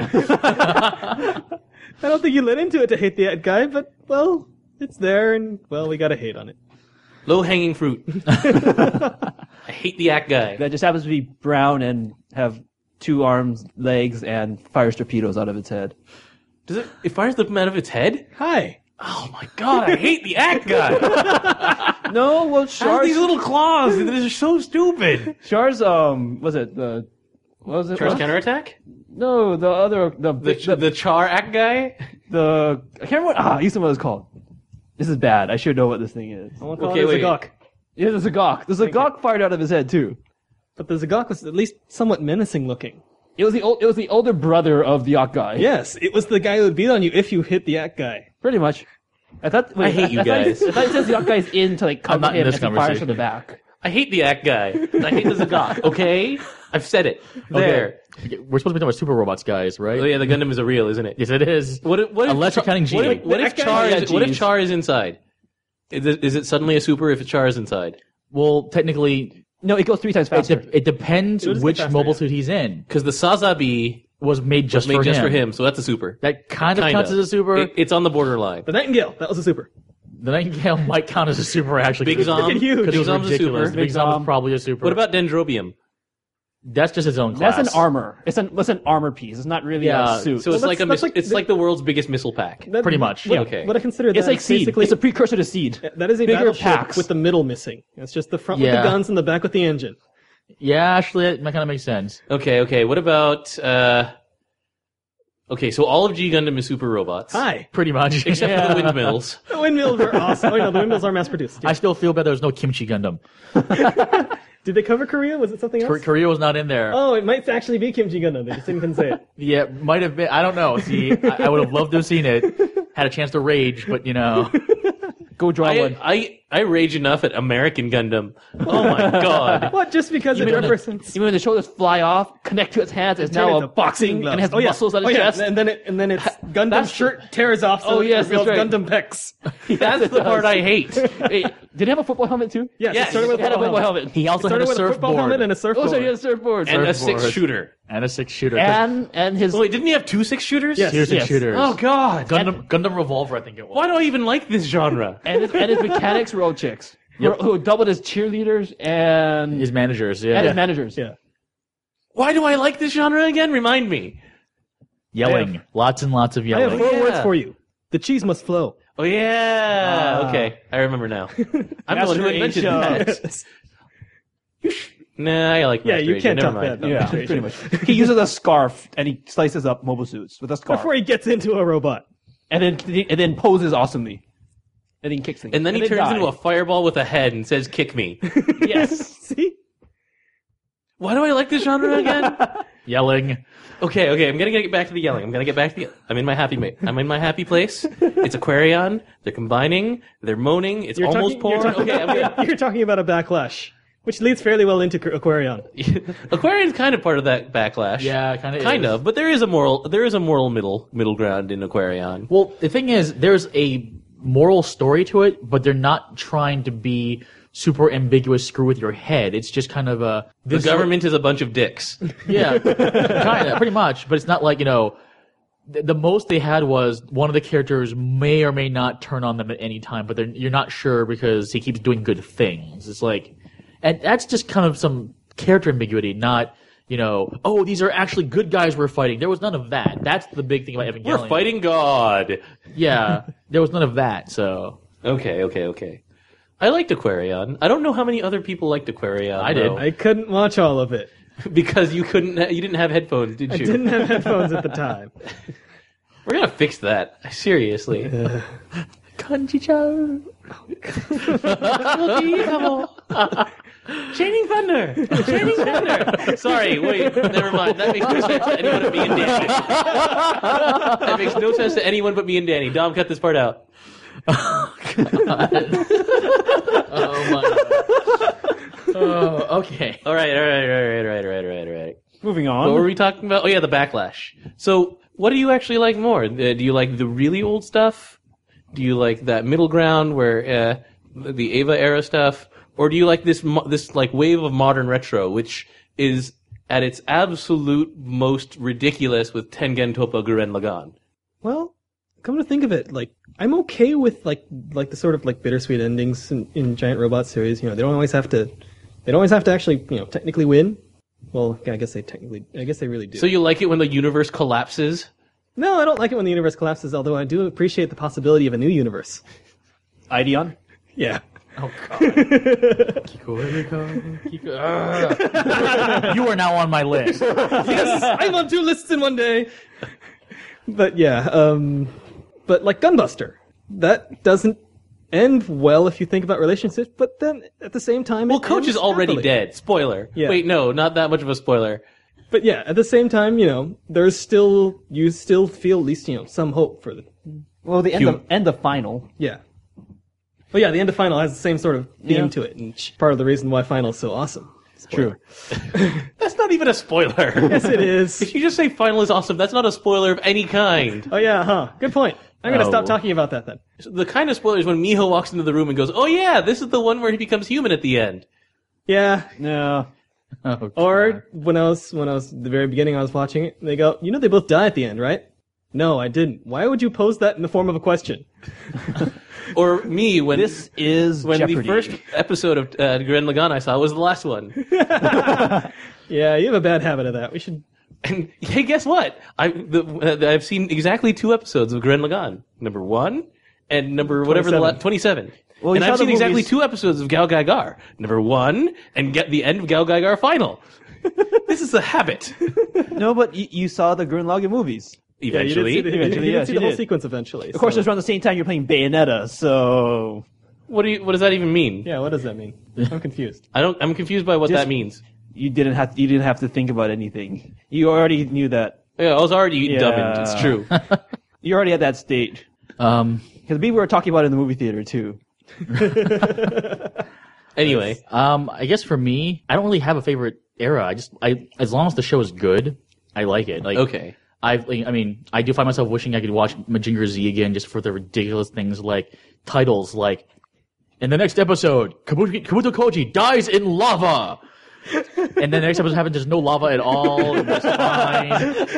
I don't think you let into it to hate the guy, but, well, it's there, and, well, we gotta hate on it. Low-hanging fruit. I hate the Act Guy. That just happens to be brown and have 2 arms, legs, and fires torpedoes out of its head. Does it fires them out of its head? Hi. Oh my god, I hate the Act Guy. No, well, Has Shar's... these little claws. They're so stupid. Shar's, was it the... What was it? Char's counterattack? No, the other... The Char Act Guy? I can't remember what... I used to know what it's called. This is bad. I should know what this thing is. I want to call Okay, it wait. a Zagok. Yeah, the Zagok. The Zagok fired out of his head, too. But the Zagok was at least somewhat menacing looking. It was the older brother of the Yacht guy. Yes, it was the guy who would beat on you if you hit the Act Guy. Pretty much. I hate you guys. I thought it says the Yacht guy's in to, like, I'm cover not in him this as he fires conversation. from the back. I hate the Act Guy. And I hate the Zagok. Okay? I've said it. There. Okay, we're supposed to be talking about Super Robots, guys, right? Oh yeah, the Gundam is a real, isn't it? Yes, it is. What if Unless you're counting G. What if That guy- Char yeah, is what if Gs. Char is inside? Is it suddenly a super if Char is inside? Well, technically, No, it goes 3 times faster. it depends It'll just which get faster, mobile yeah. suit he's in. Because the Sazabi Was made just was made for just him. for him, so that's a super. That kind of Kinda. counts as a super. It's on the borderline. The Nightingale, that was a super. The Nightingale might count as a super, actually. Big Zom. freaking huge. Because it Big was Zom's a ridiculous. super. Big Zom Zom. was probably a super. What about Dendrobium? That's just its own class. That's an armor. It's an armor piece. It's not really Yeah, a suit. So it's Well, like that's it's like the world's biggest missile pack. That- Pretty much. What, Okay. What I consider that it's like is Seed. basically It's a precursor to Seed. that is a bigger battleship packs. with the middle missing. It's just the front with Yeah. the guns and the back with the engine. Yeah, actually, that kind of makes sense. Okay. What about Okay, so all of G Gundam is super robots. Hi. Pretty much. Except for the windmills. The windmills are awesome. Oh, no, the windmills are mass produced. I still feel bad there was no Kimchi Gundam. Did they cover Korea? Was it something else? Korea was not in there. Oh, it might actually be Kimchi Gundam. They just didn't say it. Yeah, might have been. I don't know. See, I would have loved to have seen it. Had a chance to rage, but Go draw one. I rage enough at American Gundam. Oh my god. What? Just because it Even when the- represents. Even when the shoulders fly off, connect to its hands, it's now a boxing glove. and has Oh, yeah. muscles on its Oh, yeah. chest. And then its Gundam shirt tears off. So Oh, it yes, reveals that's right. Gundam pecs. That's the part I hate. Hey, did it have a football helmet too? Yes, Yes, it started with It had a football helmet. helmet. he also had Started a with a football surfboard helmet and a surfboard. Oh, so he had a surfboard. And a Surfboard. 6-shooter. and a 6-shooter. And his Oh, wait, didn't he have 2 6-shooters? Yes. Here's Yes. 6-shooters. Oh god. Gundam Revolver, I think it was. Why do I even like this genre? and his mechanics were all chicks. Yep. Who doubled as cheerleaders and His managers, yeah. and his managers. Yeah. Why do I like this genre again? Remind me. Yelling. Lots and lots of I have yelling. 4 yeah. words for you. The cheese must flow. Oh yeah. Okay, I remember now. I'm the one who Master invented Asia. that. Nah, I like Yeah, Master you Asia. can't Never top mind. that, though. Yeah, pretty much. He uses a scarf and he slices up mobile suits with a scarf, Before he gets into a robot. and then poses awesomely. And then he kicks things. And then he turns die. into a fireball with a head and says, "Kick me." Yes. See? Why do I like this genre again? Yelling. Okay, I'm gonna get back to the yelling. I'm in my I'm in my happy place. It's Aquarion. They're combining. They're moaning. It's almost porn. You're talking about a backlash, which leads fairly well into Aquarion. Aquarion's kind of part of that backlash. Yeah, kind of. But there is a moral middle ground in Aquarion. Well, the thing is, there's a moral story to it, but they're not trying to be super ambiguous, screw with your head. It's just kind of a... The government is a bunch of dicks. Yeah, kind of, pretty much. But it's not like, the most they had was one of the characters may or may not turn on them at any time, but you're not sure because he keeps doing good things. It's like... And that's just kind of some character ambiguity, not... oh, these are actually good guys we're fighting. There was none of that. That's the big thing about Evangelion. We're fighting God. Yeah, there was none of that, so... Okay. I liked Aquarion. I don't know how many other people liked Aquarion. I did. I couldn't watch all of it. Because you didn't have headphones, did you? I didn't have headphones at the time. We're gonna fix that. Seriously. Kanji-chan. Chaining Thunder. Sorry, wait, never mind. That makes no sense to anyone but me and Danny. That makes no sense to anyone but me and Danny. Dom, cut this part out. Oh my god. Oh, okay. All right. Moving on. What were we talking about? Oh yeah, the backlash. So, what do you actually like more? Do you like the really old stuff? Do you like that middle ground where the Eva era stuff, or do you like this like wave of modern retro, which is at its absolute most ridiculous with Tengen Toppa Gurren Lagann? Well, come to think of it, like I'm okay with like the sort of like bittersweet endings in Giant Robot series. They don't always have to actually technically win. Well, I guess they really do. So you like it when the universe collapses? No, I don't like it when the universe collapses. Although I do appreciate the possibility of a new universe. Ideon? Yeah. Oh god. You are now on my list. Yes, I'm on 2 lists in one day. But yeah, but like Gunbuster, that doesn't end well if you think about relationships. But then at the same time, Well, Coach is already happily. dead. Spoiler. Yeah. Wait, no, not that much of a spoiler. But yeah, at the same time, you still feel at least some hope for the Well, the end of final. yeah. But yeah, the end of Final has the same sort of theme Yeah. to it, and part of the reason why Final is so awesome. True. That's not even a spoiler. Yes, it is. If you just say Final is awesome, that's not a spoiler of any kind. Oh yeah, huh? Good point. I'm gonna stop talking about that then. The kind of spoiler is when Miho walks into the room and goes, "Oh yeah, this is the one where he becomes human at the end." Yeah. No. Oh, Or when I was at the very beginning, I was watching it. And they go, they both die at the end, right? No, I didn't. Why would you pose that in the form of a question? Or me when This is when Jeopardy. the first episode of Gurren Lagann I saw was the last one. Yeah, you have a bad habit of that. We should. And hey, guess what? I've seen exactly 2 episodes of Gurren Lagann. Number 1 and number whatever 27. Well, and you saw I've the seen exactly movies- 2 episodes of Gao Gaigar. Number 1 and get the end of Gao Gaigar Final. This is a habit. No, but you saw the Gurren Lagann movies. Eventually. you did see the whole did. sequence eventually. Of course, it was around the same time you're playing Bayonetta, so... What does that even mean? Yeah, what does that mean? I'm confused. I'm confused by what Just- that means. You didn't have to think about anything. You already knew that. Yeah, I was already Yeah. dubbing. It's true. You already at that stage. Because we were talking about it in the movie theater, too. Anyway, I guess for me, I don't really have a favorite era. As long as the show is good, I like it. Like, okay. I do find myself wishing I could watch Majinger Z again just for the ridiculous things like titles like, in the next episode, Kabuto Koji dies in lava! And then the next episode happens, there's no lava at all, and it's fine.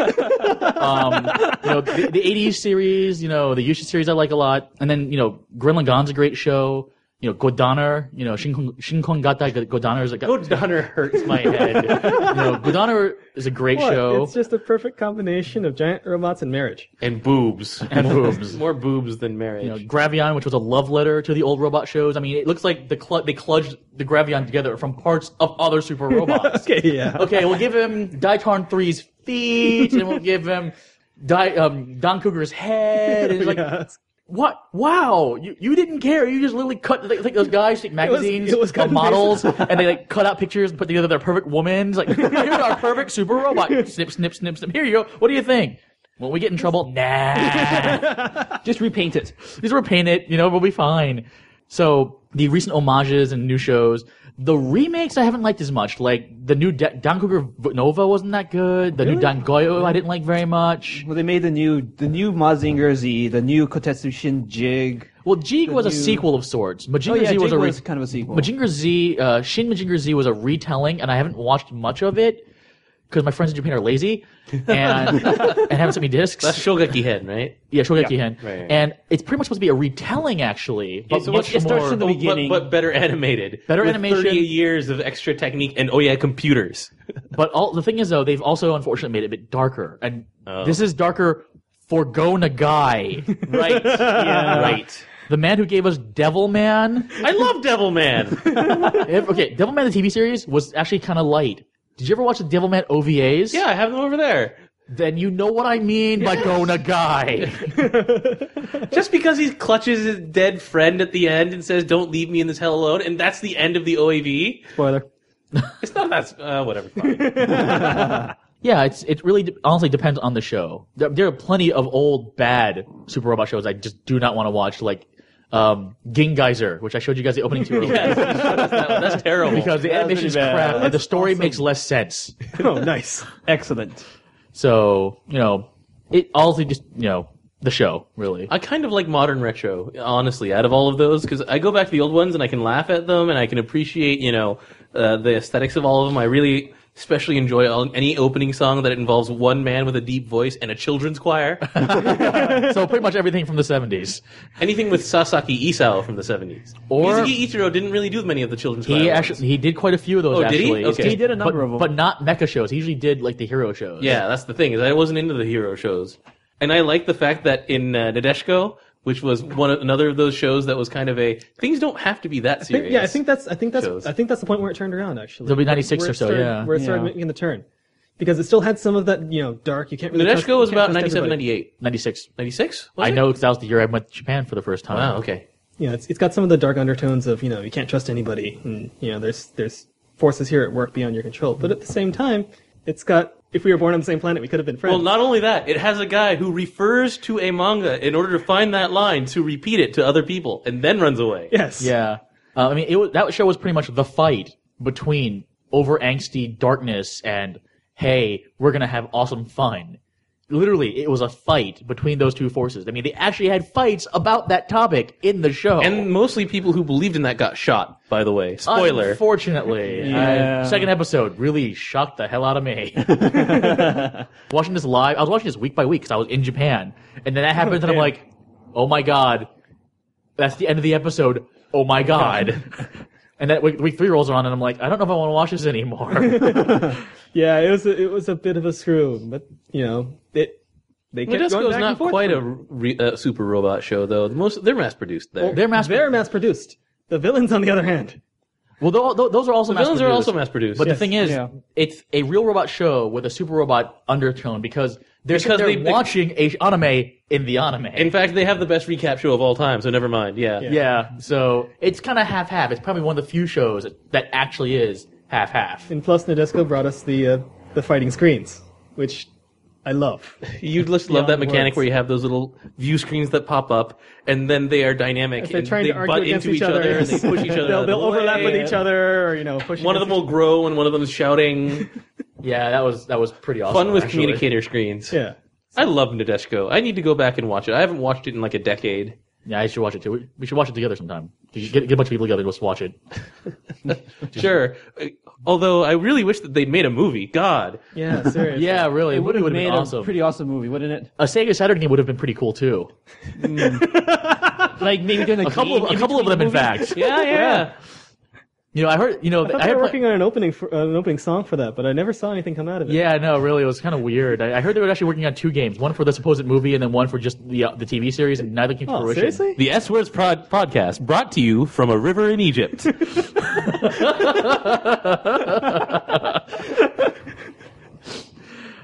The 80s series, the Yusha series I like a lot. And then, Gurren Lagann's a great show. Godaner, Shinkon Gata Godaner is Godaner hurts my head. Godaner is a great What? show. It's just a perfect combination of giant robots and marriage. And boobs. And boobs. More boobs than marriage. Gravion, which was a love letter to the old robot shows. I mean, it looks like they kludged the Gravion together from parts of other super robots. Okay, yeah. Okay, we'll give him Daitarn 3's feet, and we'll give him Don Cougar's head. And it's like, Yeah. what? Wow, you didn't care. You just literally cut like those guys take magazines it was cut of and models and they like cut out pictures and put together their perfect women. Like here's our perfect super robot. Snip, snip, snip, snip. Here you go. What do you think? Will we get in trouble? Nah. Just repaint it. These were painted. We'll be fine. So the recent homages and new shows. The remakes I haven't liked as much. Like the new Dankuger Nova wasn't that good. The new Dangoyo I didn't like very much. Well, they made the new Mazinger Z, the new Kotetsu Shin Jig. Well, Jig was a new- sequel of sorts. Mazinger Z was Jig a was kind of a sequel. Mazinger Z, Shin Mazinger Z was a retelling, and I haven't watched much of it because my friends in Japan are lazy and haven't sent me discs. That's Shogeki Hen, right? Yeah, Shogeki Hen. right. And it's pretty much supposed to be a retelling, actually. But so much it starts more. from the beginning. But better animated. Better with animation. 30 years of extra technique and computers. But the thing is, though, they've also unfortunately made it a bit darker. And this is darker for Go Nagai. Right. Yeah. Right. The man who gave us Devilman. I love Devilman. Okay, Devilman the TV series was actually kind of light. Did you ever watch the Devilman OVAs? Yeah, I have them over there. Then you know what I mean by Go Nagai. Just because he clutches his dead friend at the end and says, "Don't leave me in this hell alone," and that's the end of the OAV. Spoiler. It's not that. Whatever. Fine. Yeah, it really honestly depends on the show. There are plenty of old bad Super Robot shows I just do not want to watch, like Gingeyser, which I showed you guys the opening to earlier. That's terrible. Because the animation is pretty bad. crap and the story makes less sense. Oh, nice. Excellent. So, it honestly just, the show, really. I kind of like modern retro, honestly, out of all of those, because I go back to the old ones and I can laugh at them and I can appreciate, the aesthetics of all of them. I really especially enjoy any opening song that involves one man with a deep voice and a children's choir. So pretty much everything from the 70s. Anything with Sasaki Isao from the 70s. Or- Mizuki Ichiro didn't really do many of the children's choir ones. He did quite a few of those, Oh, did he? actually. Okay. He did a number of them. But not mecha shows. He usually did, like, the hero shows. Yeah, that's the thing, is I wasn't into the hero shows. And I like the fact that in Nadeshiko, which was another of those shows that was kind of things don't have to be that serious. I think that's shows. the point where it turned around. Actually, It'll be 96 Where it or so, started- yeah. where it started Yeah. making the turn, because it still had some of that dark. You can't really. trust- Nadeshiko was you can't about trust 97, everybody. 98. 96. 96? I know 'cause that was the year I went to Japan for the first time. Wow, okay. It's got some of the dark undertones of you can't trust anybody, and there's forces here at work beyond your control. But at the same time, it's got, if we were born on the same planet, we could have been friends. Well, not only that, it has a guy who refers to a manga in order to find that line to repeat it to other people and then runs away. Yes. Yeah. That show was pretty much the fight between over angsty darkness and, hey, we're gonna have awesome fun. Literally, it was a fight between those two forces. I mean, they actually had fights about that topic in the show. And mostly people who believed in that got shot, by the way. Spoiler. Unfortunately. Yeah. Second episode really shocked the hell out of me. Watching this live, I was watching this week by week because I was in Japan. And then that happens and I'm like, oh my god, that's the end of the episode. Oh my god. And that week 3 rolls around and I'm like, I don't know if I want to watch this anymore. Yeah, it was a bit of a screw, but they kept going Nadeshiko's back not and forth. quite a super robot show, though. They're mass-produced there. They're They're mass produced. The villains, on the other hand, Well, those are also the villains are also mass-produced. mass-produced. But the Yes. thing is, Yeah. it's a real robot show with a super robot undertone because they're Because watching a anime in the anime. In fact, they have the best recap show of all time, so never mind. Yeah. Yeah, so it's kind of half-half. It's probably one of the few shows that actually is half-half. and plus Nadeshiko brought us the fighting screens, which I love. You just love that Beyond mechanic words. where you have those little view screens that pop up, and then they are dynamic. If they're and trying they to argue butt against into each other, and they push each other. out of they'll the overlap way. with each other, or push. One of them against will grow, and one of them is shouting. Yeah, that was pretty awesome. Fun with actually. communicator screens. Yeah. I love Nadeshiko. I need to go back and watch it. I haven't watched it in like a decade. Yeah, I should watch it too. We should watch it together sometime. Get a bunch of people together and let's watch it. Sure. Although I really wish that they'd made a movie. God. Yeah, seriously. Yeah, really. It would have been made awesome. a pretty awesome movie, wouldn't it? A Sega Saturn game would have been pretty cool too. Like maybe doing A couple of them, in fact. Yeah, yeah. I heard. I thought I they heard. were working on an opening song for that, but I never saw anything come out of it. Yeah, no, really, it was kind of weird. I heard they were actually working on 2 games, one for the supposed movie and then one for just the TV series, and neither came to Oh, fruition. seriously? The S Words podcast brought to you from a river in Egypt.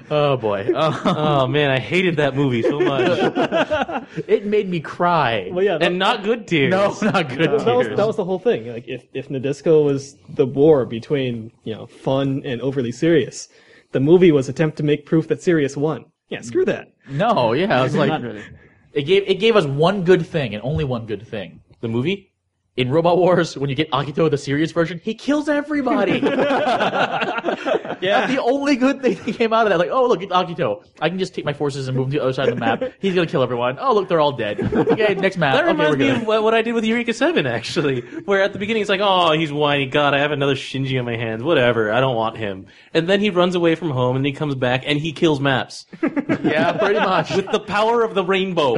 Oh boy. Oh man, I hated that movie so much. It made me cry. Well, yeah, And not good tears. No, not good tears. that was the whole thing. Like, if Nadisco was the war between, fun and overly serious, the movie was attempt to make proof that serious won. Yeah, screw that. No, yeah, I was like, Not really. it gave us one good thing and only one good thing. The movie? In Robot Wars, when you get Akito, the serious version, he kills everybody. That's the only good thing that came out of that. Like, oh, look, it's Akito. I can just take my forces and move to the other side of the map. He's gonna kill everyone. Oh, look, they're all dead. Okay, next map. That Okay, reminds we're me good. of what I did with Eureka 7, actually. Where at the beginning it's like, oh, he's whiny. God, I have another Shinji on my hands. Whatever. I don't want him. And then he runs away from home and he comes back and he kills maps. Yeah, pretty much. With the power of the rainbow.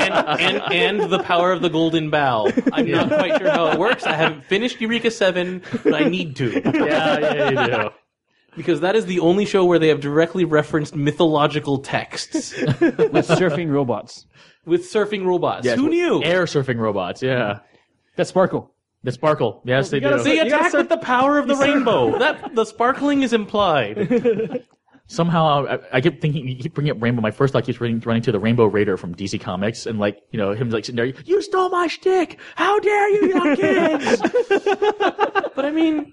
and the power of the golden bow. I'm not quite sure how it works. I haven't finished Eureka 7, but I need to. Yeah, you do. Because that is the only show where they have directly referenced mythological texts. With surfing robots. With surfing robots. Yes, Who knew? Air surfing robots, yeah. That sparkle. The sparkle. Yes, they you gotta do. say- They You gotta attack with the power of the rainbow. That the sparkling is implied. Somehow, I keep thinking, you keep bringing up Rainbow. My first thought keeps running to the Rainbow Raider from DC Comics, and him sitting there, you stole my shtick! How dare you, young kids! But I mean,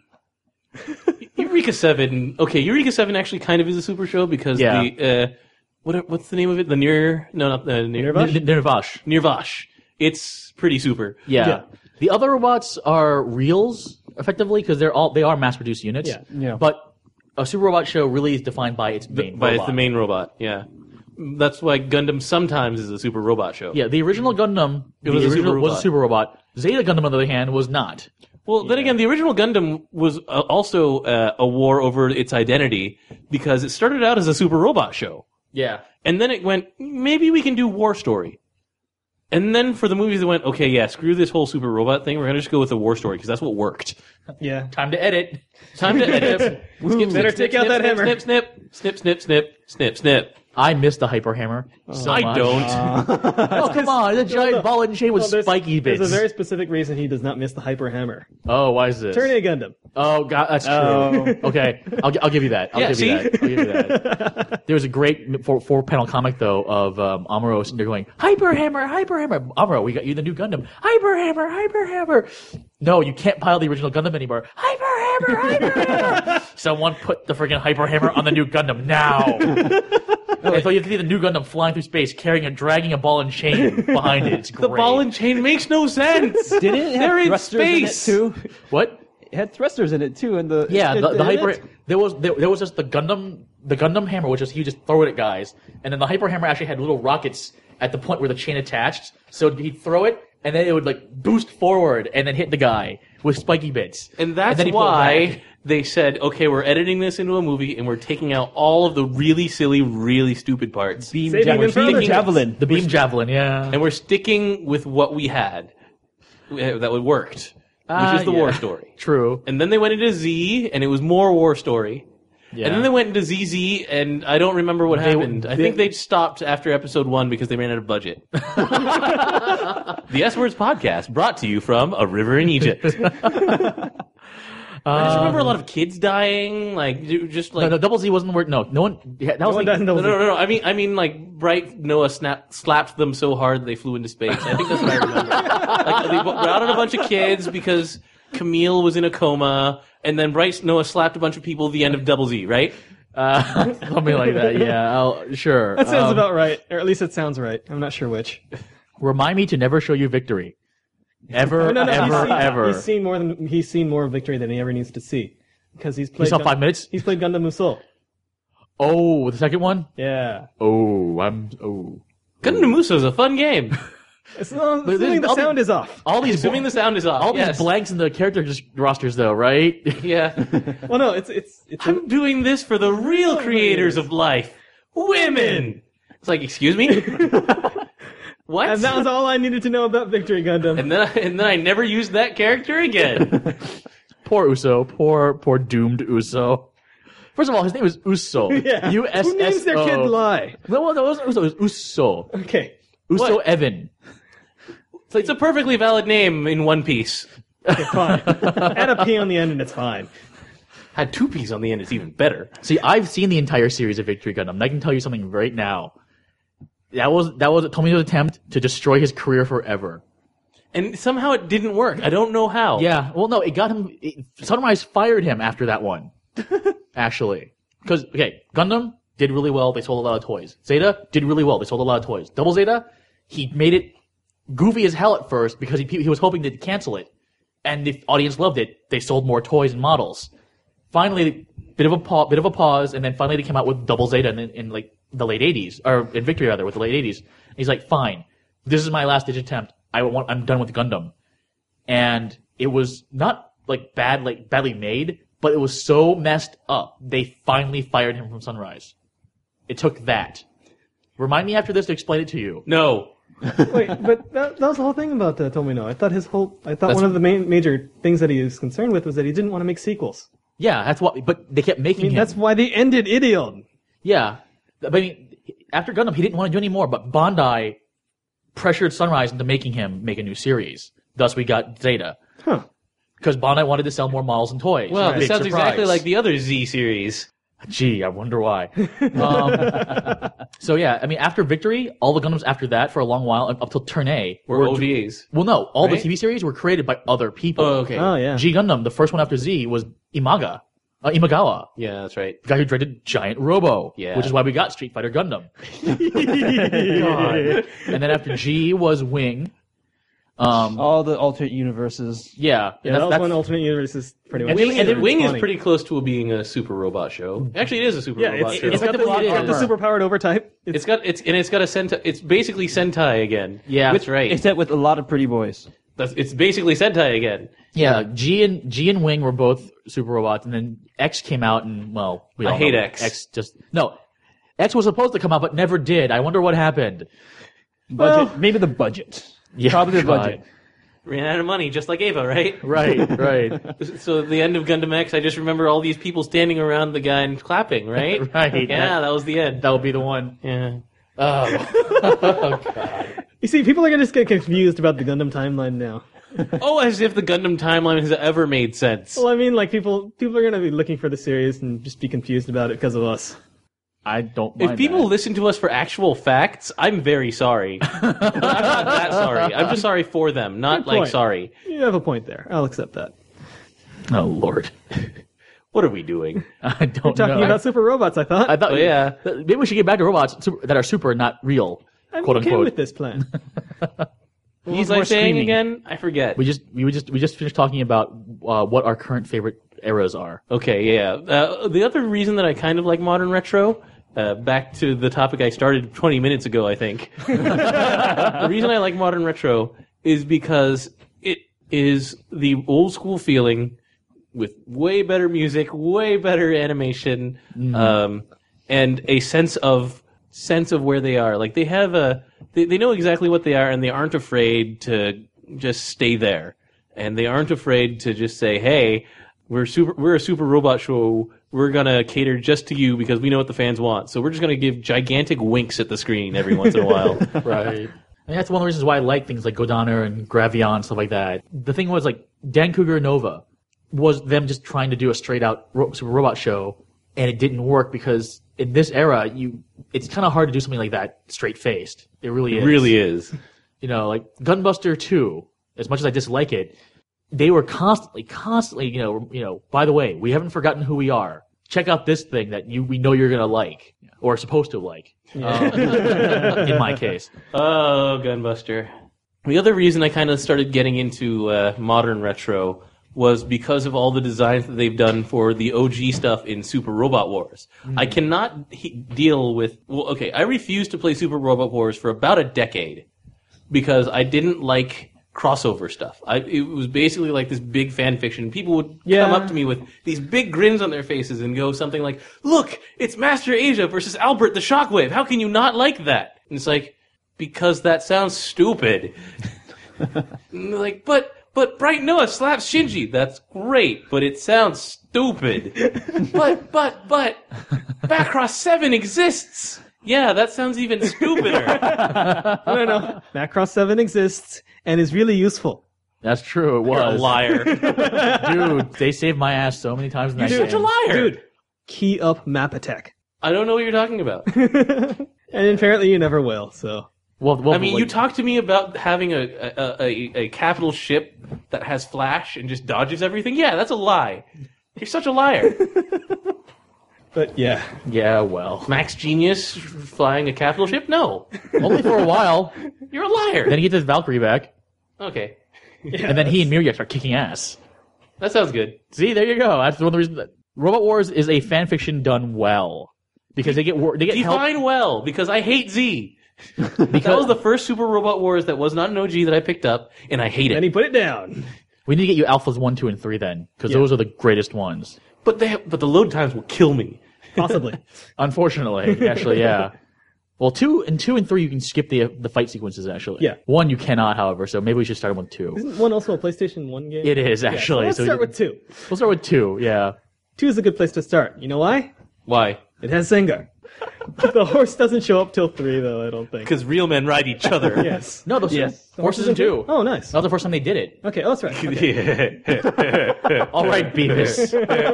Eureka 7. Okay, Eureka 7 actually kind of is a super show because Yeah. the what's the name of it? The not the Nirvash. Nirvash. It's pretty super. Yeah. The other robots are reals, effectively, because they are mass-produced units. Yeah. Yeah. But a super robot show really is defined by its main But robot. it's the main robot. Yeah, that's why Gundam sometimes is a super robot show. Yeah, the original Gundam was a super was a robot. super robot. Zeta Gundam, on the other hand, was not. Well, then again, the original Gundam was also a war over its identity because it started out as a super robot show. Yeah. And then it went, maybe we can do War Story. And then for the movies, it went, okay, yeah, screw this whole super robot thing. We're going to just go with the War Story because that's what worked. Yeah. Time to edit. Time to edit. Skip, Better take out that hammer. Snip, snip, snip, snip, snip, snip. I miss the Hyper Hammer so I much. don't. Oh, come on. It's a giant ball and chain with Well, spiky bits. There's a very specific reason he does not miss the Hyper Hammer. Oh, why is this? Turn A Gundam. Oh, God, that's true. Okay, I'll give you that. I'll give you that. There was a great four-panel comic, though, of Amuro sitting there going, Hyper Hammer, Hyper Hammer. Amuro, we got you the new Gundam. Hyper Hammer, Hyper Hammer. No, you can't pile the original Gundam anymore. Hyper Hammer, Hyper Hammer. Someone put the friggin' Hyper Hammer on the new Gundam now. And so you have to see the new Gundam flying through space, dragging a ball and chain behind it. It's great. The ball and chain makes no sense. Didn't it have They're in thrusters space. in it too? What? It had thrusters in it too, and the The hyper. it? There was just the Gundam hammer, which is he would just throw it at guys, and then the hyper hammer actually had little rockets at the point where the chain attached. So he'd throw it, and then it would like boost forward and then hit the guy with spiky bits. And that's then he'd pull it why back. they said, okay, we're editing this into a movie and we're taking out all of the really silly, really stupid parts. beam Saving javelin. him from Beam others. javelin. The beam javelin, yeah. And we're sticking with what we had that would worked, which is the yeah. War Story. True. And then they went into Z, and it was more War Story. Yeah. And then they went into ZZ, and I don't remember what happened. I they- think they stopped after episode 1 because they ran out of budget. The S Words podcast brought to you from A River in Egypt. I just remember a lot of kids dying, like just like no, Double Z wasn't worth. No one. Yeah, that was one like, died in no, Double no. I mean, like Bright Noah slapped them so hard that they flew into space. I think that's what I remember. Like they brought out a bunch of kids because Camille was in a coma, and then Bright Noah slapped a bunch of people at the end of Double Z, right? something like that. Yeah, sure. That sounds about right. Or at least it sounds right. I'm not sure which. Remind me to never show you victory. Ever, No, ever. He's seen more victory than he ever needs to see. Because he's played saw 5 minutes? He's played Gundam Musou. Oh, the second one? Yeah. Oh. Gundam Muso is a fun game. Assuming the sound is off. All these Assuming the sound is off. all yes. these blanks in the character rosters, though, right? Yeah. Well, no, it's I'm doing this for the real creators of life. Women! It's like, excuse me? What? and that was all I needed to know about Victory Gundam. And then I never used that character again. Poor Uso. Poor doomed Uso. First of all, his name is Uso. Yeah. U-S-S-O. Who names their kid Lie? No, it wasn't Uso. It was Uso. Okay. Uso What? Evan. It's a perfectly valid name in One Piece. Okay, fine. Add a P on the end and it's fine. had 2 P's on the end, it's even better. See, I've seen the entire series of Victory Gundam, and I can tell you something right now. That was Tomino's attempt to destroy his career forever. And somehow it didn't work. I don't know how. Yeah, well, no, it got him. Sunrise fired him after that one, actually. Because Gundam did really well. They sold a lot of toys. Zeta did really well. They sold a lot of toys. Double Zeta, he made it goofy as hell at first because he was hoping to cancel it, and the audience loved it. They sold more toys and models. Finally, bit of a pause, and then finally they came out with Double Zeta in like the late '80s, or in Victory rather, with the late '80s. And he's like, fine, this is my last ditch attempt. I'm done with Gundam. And it was not like badly made, but it was so messed up. They finally fired him from Sunrise. It took that. Remind me after this to explain it to you. No. Wait, but that was the whole thing about Tomino. I thought one of the major things that he was concerned with was that he didn't want to make sequels. Yeah, that's what. But they kept making him. That's why they ended Ideon. Yeah, I mean, after Gundam, he didn't want to do any more. But Bandai pressured Sunrise into making him make a new series. Thus, we got Zeta. Huh. Because Bandai wanted to sell more models and toys. Well, Big it sounds surprise. exactly like the other Z series. Gee, I wonder why. So yeah, I mean, after Victory, all the Gundams after that for a long while, up till Turn A, Were OVAs. Well, no, all Right? the TV series were created by other people. Oh, okay. Oh yeah. G Gundam, the first one after Z, was Imagawa, Yeah, that's right. the guy who directed Giant Robo, Yeah. which is why we got Street Fighter Gundam. God. And then after G was Wing. All the alternate universes. Yeah, Yeah, that was when Ultimate Universe is pretty much. Wing is funny. pretty close to being a super robot show. Actually, it is a super Yeah, robot show. it's got Effectively, it the is. super powered overtype. It's got a Sentai. It's basically Sentai again. Yeah. that's right. Except with a lot of pretty boys. It's basically Sentai again. Yeah, G and Wing were both super robots, and then X came out, and well, we all I hate know X. X was supposed to come out, but never did. I wonder what happened. Budget. Maybe the budget. Yeah, Probably the God. budget. Ran out of money, just like Ava, right? Right. So at the end of Gundam X, I just remember all these people standing around the guy and clapping, right? Right. Yeah, that was the end. That would be the one. Yeah. You see, people are gonna just get confused about the Gundam timeline now. Oh, as if the Gundam timeline has ever made sense. Well, I mean, like people are gonna be looking for the series and just be confused about it because of us. I don't mind If people that. listen to us for actual facts, I'm very sorry. I'm not that sorry. I'm just sorry for them, not Good like point. sorry. You have a point there. I'll accept that. Oh, Lord. What are we doing? I don't We're talking know. about super robots, I thought. I thought, Oh, yeah. Maybe we should get back to robots that are super, not real, I'm quote okay unquote. with this plan. What Needs was I more saying screaming. again? I forget. We just finished talking about what our current favorite eras are. Okay, yeah. The other reason that I kind of like modern retro, back to the topic I started 20 minutes ago, I think. The reason I like modern retro is because it is the old school feeling with way better music, way better animation, and a sense of where they are. Like they have they know exactly what they are, and they aren't afraid to just stay there, and they aren't afraid to just say, "Hey, we're a super robot show. We're gonna cater just to you because we know what the fans want. So we're just gonna give gigantic winks at the screen every once in a while." Right. And that's one of the reasons why I like things like Godaner and Gravion, stuff like that. The thing was, like, Dan Cougar Nova was them just trying to do a straight-out super robot show, and it didn't work because in this era, it's kind of hard to do something like that straight-faced. It really is. It really is. You know, like Gunbuster 2, as much as I dislike it, they were constantly, you know, by the way, we haven't forgotten who we are. Check out this thing that we know you're gonna like, or supposed to like. In my case. Oh, Gunbuster. The other reason I kind of started getting into modern retro was because of all the designs that they've done for the OG stuff in Super Robot Wars. I cannot deal with... Well, okay, I refused to play Super Robot Wars for about a decade because I didn't like crossover stuff. It was basically like this big fan fiction. People would come up to me with these big grins on their faces and go something like, "Look, it's Master Asia versus Albert the Shockwave. How can you not like that?" And it's like, because that sounds stupid. And they're like, but Bright Noah slaps Shinji. That's great, but it sounds stupid. but Macross 7 exists. Yeah, that sounds even stupider. No. Macross 7 exists and is really useful. That's true. It You're a was. liar. Dude, they saved my ass so many times in that You're game. such a liar. Dude, key up map attack. I don't know what you're talking about. And apparently you never will, so. Well, I mean, like, you talked to me about having a capital ship that has flash and just dodges everything. Yeah, that's a lie. You're such a liar. But yeah. Yeah, well. Max Genius flying a capital ship? No. Only for a while. You're a liar. Then he gets his Valkyrie back. Okay. And then he and Mirya start kicking ass. That sounds good. See, there you go. That's one of the reasons that Robot Wars is a fan fiction done well. Because they get help. Define well, because I hate Z. That was the first Super Robot Wars that was not an OG that I picked up, and I hate Then it. he put it down. We need to get you Alphas 1, 2, and 3 then. Because those are the greatest ones. But the load times will kill me. Possibly. Unfortunately, actually, yeah. Well, 2 and 3 you can skip the fight sequences actually. Yeah. 1 you cannot, however. So maybe we should start with 2. Isn't one also a PlayStation 1 game? It is Yeah, so actually. let's start with 2. We'll start with 2. Yeah. 2 is a good place to start. You know why? Why? It has Sengar. The horse doesn't show up till 3, though, I don't think. Because real men ride each other. Yes. No, those horses in 2. Oh, nice. That was the first time they did it. Okay, oh, that's right. Okay. All right, Beavis.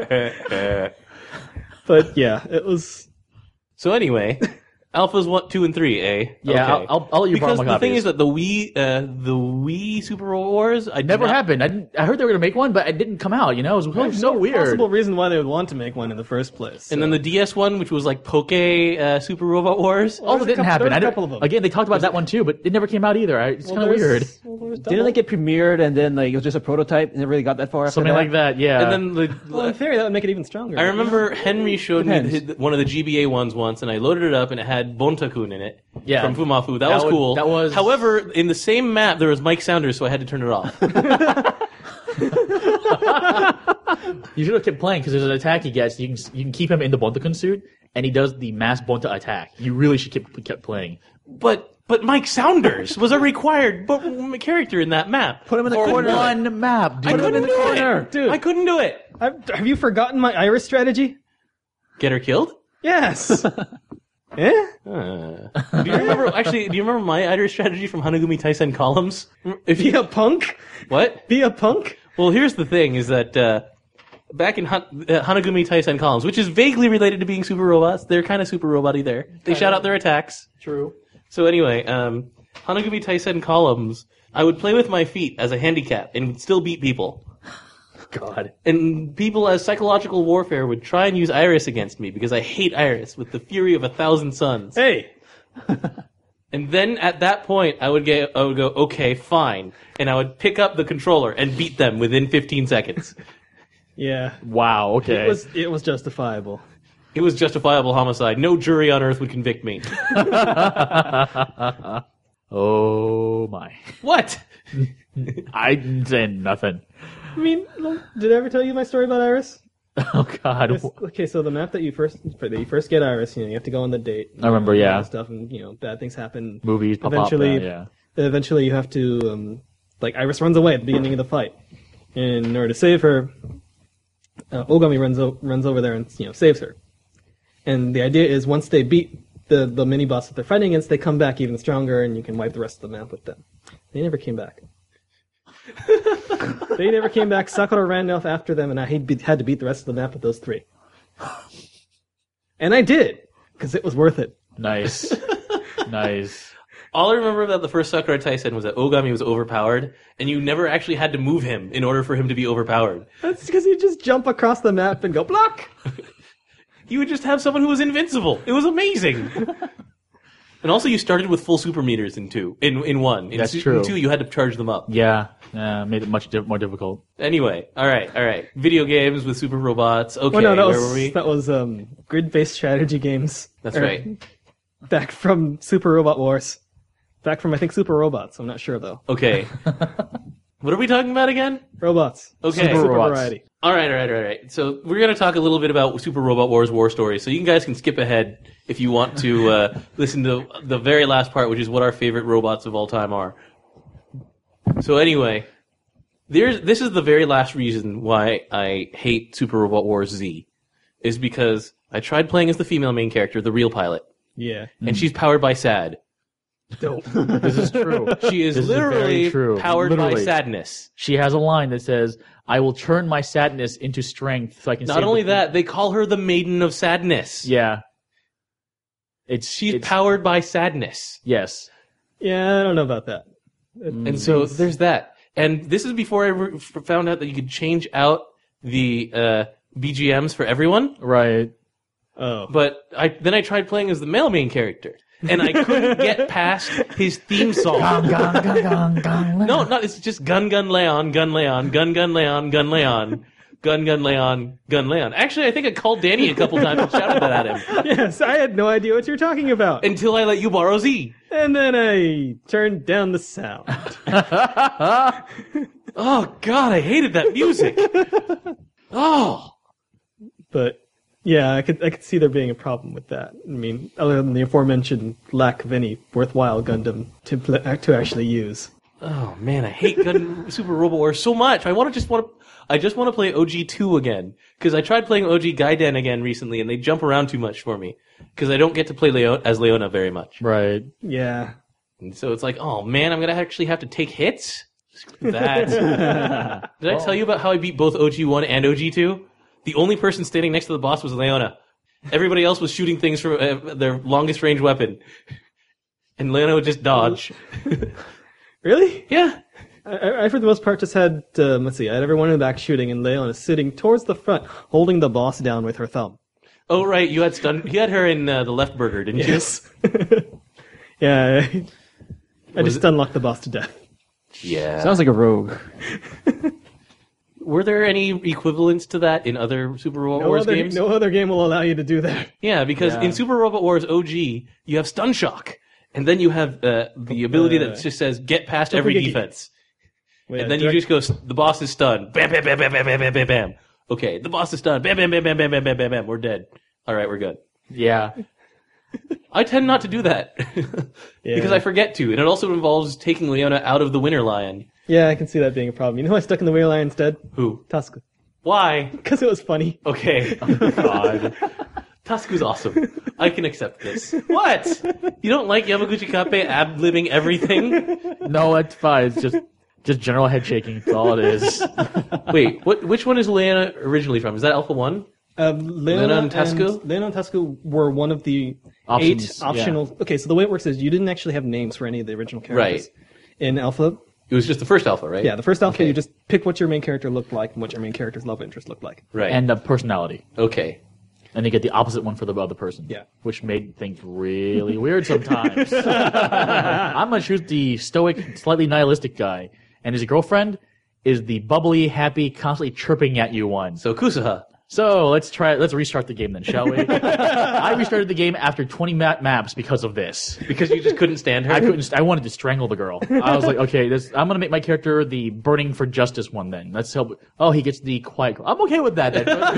But yeah, it was. So anyway, Alphas 1, 2, and 3, eh? Yeah, Okay. I'll let you borrow Because my the thing copies. is that the Wii Super Robot Wars, I did Never not- happened. I heard they were gonna make one, but it didn't come out. You know, it was There's so no weird. possible reason why they would want to make one in the first place. And then the DS one, which was like Poke Super Robot Wars. All that There's a didn't couple- happen. there's a I didn't- couple of them. Again, they talked about that one too, but it never came out either. It's kind of weird. Didn't like get premiered and then like it was just a prototype? Never really got that far. After Something like that. Yeah. And then Well, in theory, that would make it even stronger. I remember Henry showed me Depends. one of the GBA ones once, and I loaded it up, and it had Bonta-kun in it. Yeah. From Fumafu. That That was would- cool. that was- However, in the same map, there was Mike Sounders, so I had to turn it off. You should have kept playing because there's an attack he gets. You can keep him in the Bonta-kun suit, and he does the mass Bonta attack. You really should kept playing. but Mike Sounders was a required character in that map. Put him in the For corner. one map, dude. I couldn't do corner. it. Dude. I couldn't do it. Have you forgotten my Iris strategy? Get her killed? Yes. Eh? Do you remember? Actually, do you remember my Irish strategy from Hanagumi Taisen columns? If Be you a punk? what? Be a punk? Well, here's the thing: is that back in Hanagumi Taisen columns, which is vaguely related to being super robots, they're kind of super robot-y there. They shout out their attacks. True. So anyway, Hanagumi Taisen columns, I would play with my feet as a handicap and would still beat people. God. And people as psychological warfare would try and use Iris against me because I hate Iris with the fury of 1,000 suns. Hey. And then at that point, I would go, okay, fine. And I would pick up the controller and beat them within 15 seconds. Yeah. Wow. Okay. It was justifiable. It was justifiable homicide. No jury on earth would convict me. Oh my. What? I said nothing. I mean, did I ever tell you my story about Iris? Oh God. Okay, so the map that you first get Iris, you have to go on the date. I remember, and all yeah. that stuff, and bad things happen. Movies pop Eventually- up. Yeah. Eventually, you have to Iris runs away at the beginning of the fight, and in order to save her, Ogami runs over there and saves her. And the idea is once they beat the mini boss that they're fighting against, they come back even stronger, and you can wipe the rest of the map with them. They never came back. They never came back. Sakura ran off after them, and I had to beat the rest of the map with those 3. And I did, because it was worth it. Nice. Nice. All I remember about the first Sakura Taisen was that Ogami was overpowered, and you never actually had to move him in order for him to be overpowered. That's because you just jump across the map and go, block! You would just have someone who was invincible. It was amazing. And also, you started with full super meters in 1. In That's true. In 2, you had to charge them up. Yeah. Made it much more difficult. Anyway, all right. Video games with super robots. Okay, Well, no, where were we? that was grid-based strategy games. That's Or right. Back from Super Robot Wars. Back from, I think, Super Robots. I'm not sure, though. Okay. What are we talking about again? Robots. Okay. Super Robots. variety. All right. So we're going to talk a little bit about Super Robot Wars War Story. So you guys can skip ahead if you want to listen to the very last part, which is what our favorite robots of all time are. So anyway, this is the very last reason why I hate Super Robot Wars Z, is because I tried playing as the female main character, the real pilot, Yeah. and she's powered by SAD. Dope. This is true. She is This is very literally true. powered by Literally. sadness. She has a line that says, "I will turn my sadness into strength so I can." Not save only the-" that, they call her the Maiden of Sadness. Yeah. She's it's, powered by sadness. Yes. Yeah, I don't know about that. And so there's that. And this is before I found out that you could change out the BGMs for everyone. Right. Oh. But then I tried playing as the male main character. And I couldn't get past his theme song. No, it's just Gun Gun Leon, Gun Leon, Gun Gun Leon, Gun Leon, Gun Gun Leon, Gun Leon. Actually, I think I called Danny a couple times and shouted that at him. Yes, I had no idea what you're talking about. Until I let you borrow Z. And then I turned down the sound. Oh, God, I hated that music. Oh. But yeah, I could see there being a problem with that. I mean, other than the aforementioned lack of any worthwhile Gundam to actually use. Oh, man, I hate Super Robot Wars so much. I just want to play OG2 again. Because I tried playing OG Gaiden again recently, and they jump around too much for me. Because I don't get to play as Leona very much. Right. Yeah. And so it's like, oh man, I'm gonna actually have to take hits? Screw that. Did I tell you about how I beat both OG1 and OG2? The only person standing next to the boss was Leona. Everybody else was shooting things from their longest range weapon. And Leona would just dodge. Really? Yeah. I for the most part just had, let's see, I had everyone in the back shooting and Leona sitting towards the front, holding the boss down with her thumb. Oh right, you had her in the left burger, didn't you? Yes. Yeah, I just unlocked the boss to death. Yeah. Sounds like a rogue. Were there any equivalents to that in other Super Robot Wars games? No other game will allow you to do that. Yeah, because in Super Robot Wars OG, you have Stun Shock. And then you have the ability that just says, get past every forget- defense. Well, And then direct- you just go, the boss is stunned. Bam, bam, bam, bam, bam, bam, bam, bam, bam. Okay, the boss is stunned. Bam, bam, bam, bam, bam, bam, bam, bam, bam. We're dead. All right, we're good. Yeah. I tend not to do that. Yeah. Because I forget to. And it also involves taking Leona out of the Winter Lion. Yeah, I can see that being a problem. You know who I stuck in the Wheel Line instead? Who? Tusk. Why? Because it was funny. Okay. God. Tusku's awesome. I can accept this. What? You don't like Yamaguchi Kappei ab-libbing everything? No, it's fine. It's just general head shaking. That's all it is. Wait, which one is Leona originally from? Is that Alpha 1? Leona and Tesco? Leona and Tesco were one of the Options, 8 optional. Okay, so the way it works is you didn't actually have names for any of the original characters. Right. In Alpha, It was just the first Alpha, right? yeah, the first Alpha, Okay. you just pick what your main character looked like and what your main character's love interest looked like. Right. And personality. Okay. And they get the opposite one for the other person. Yeah. Which made things really weird sometimes. I'm going to choose the stoic, slightly nihilistic guy. And his girlfriend is the bubbly, happy, constantly chirping at you one. So Kusaha. So let's restart the game then, shall we? I restarted the game after 20 maps because of this. Because you just couldn't stand her? I wanted to strangle the girl. I was like, okay, I'm going to make my character the burning for justice one then. Let's help. Oh, he gets the quiet girl. I'm okay with that then. Let's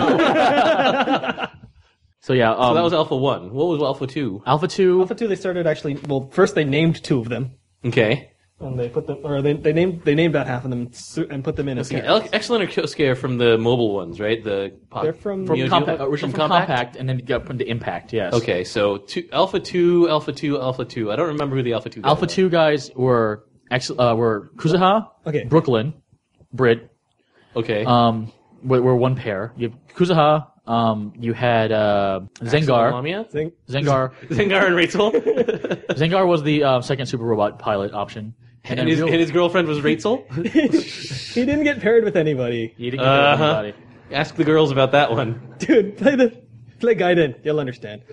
go. So yeah. So that was Alpha 1. What was Alpha 2? Alpha 2. Alpha 2, they started actually, well, first they named 2 of them. Okay. And they put them, or they named about half of them and put them in as characters. Excellent or Kyosuke are from the mobile ones, right? They're from Neo Geo? Compact, From originally from Compact, and then got put into Impact, yes. Okay, so Alpha 2, Alpha 2, Alpha 2. I don't remember who the Alpha 2 guys Alpha were. 2 guys were Kuzuha, Okay. Brooklyn, Brit, Okay. were one pair. You have Kuzuha, you had Zengar. Lamia? Zengar Zengar and Rachel. Zengar was the second Super Robot pilot option. and then his girlfriend was Rachel? He didn't get paired with anybody. You didn't get anybody. Ask the girls about that one. Dude, play Gaiden. You'll understand.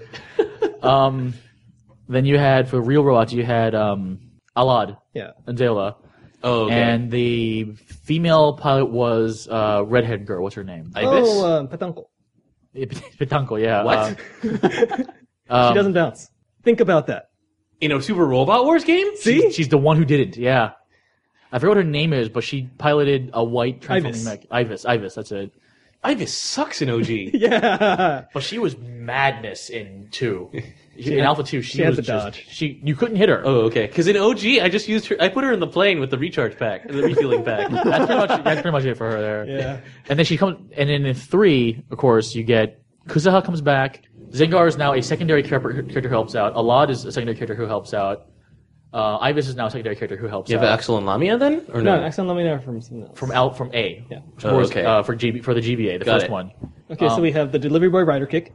Then you had, for real robots, you had Alad Yeah. and Zayla. Oh, okay. And the female pilot was redhead girl. What's her name? Ibis? Petanco. Pitanko, yeah. What? She doesn't bounce. Think about that. In a Super Robot Wars game? See? She's the one who didn't, yeah. I forget what her name is, but she piloted a white transforming Ibis. mech. Ibis, that's it. Ibis sucks in OG. Yeah. But she was madness in 2. In Alpha 2, she had was the just, dodge. you couldn't hit her. Oh, okay. Because in OG, I just used her. I put her in the plane with the recharge pack, the refueling pack. That's pretty much it for her there. Yeah. And then she comes, and then in 3, of course, you get Kuzuha comes back. Zengar is now a secondary character who helps out. Alad is a secondary character who helps out. Ibis is now a secondary character who helps You have out. Axel and Lamia then, or No, no? Axel and Lamia are from something else. From A. Yeah. Okay. For the GBA, the Got first it. one. Okay, so we have the Delivery Boy Rider Kick.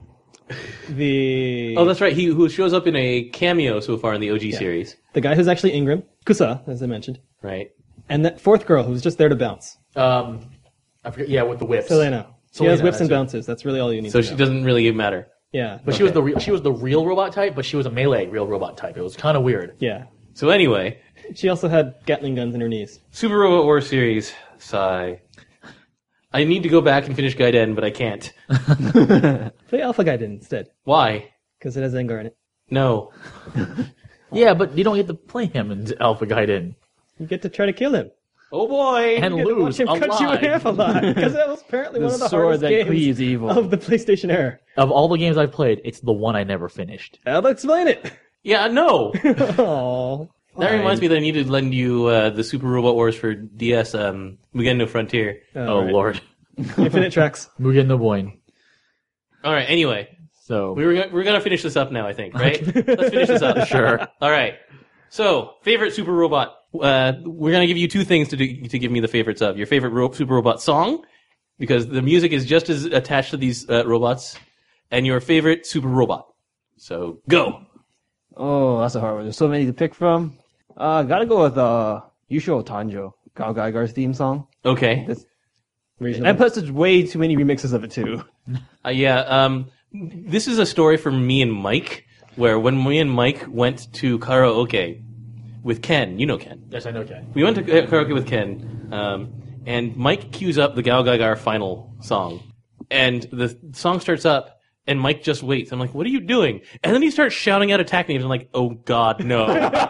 The Oh, that's right. He who shows up in a cameo so far in the OG series, the guy who's actually Ingram, Kusa, as I mentioned, right? and that fourth girl who's just there to bounce. I forget. Yeah, with the whips. Selena. She has Selena, whips and that's it. bounces. That's really all you need So to she know. doesn't really matter. Yeah. But she was the real robot type, but she was a melee real robot type. It was kind of weird. Yeah. So anyway, She also had Gatling guns in her knees. Super Robot Wars series. Sigh. I need to go back and finish Gaiden, but I can't. Play Alpha Gaiden instead, Why? because it has Zengar in it. No. Yeah, but you don't get to play him in Alpha Gaiden You get to try to kill him. Oh boy. and You get to watch lose him cut you in alive. half a lot, because that was apparently one of the sword hardest that games cleaves evil. of the PlayStation era. Of all the games I've played, it's the one I never finished. I'll explain it. Yeah, no. Oh. That reminds me that I need to lend you the Super Robot Wars for DS Mugen no Frontier. Oh right. lord, Infinite Tracks. Mugen no Boin. All right. Anyway, So we're gonna finish this up now. I think, right? Let's finish this up. Sure. All right. So, favorite Super Robot. We're gonna give you two things to give me the favorites of. Your favorite Super Robot song, because the music is just as attached to these robots, and your favorite Super Robot. So, go. Oh, that's a hard one. There's so many to pick from. Gotta go with Yusho Tanjo, Gao Gaigar's theme song. Okay. And plus, there's way too many remixes of it too. Yeah. This is a story from me and Mike, where when me and Mike went to karaoke with Ken, you know Ken. Yes, I know Ken. We went to karaoke with Ken, and Mike cues up the Gao Gaigar final song, and the song starts up, and Mike just waits. I'm like, "What are you doing?" And then he starts shouting out attack names. I'm like, "Oh God, no!"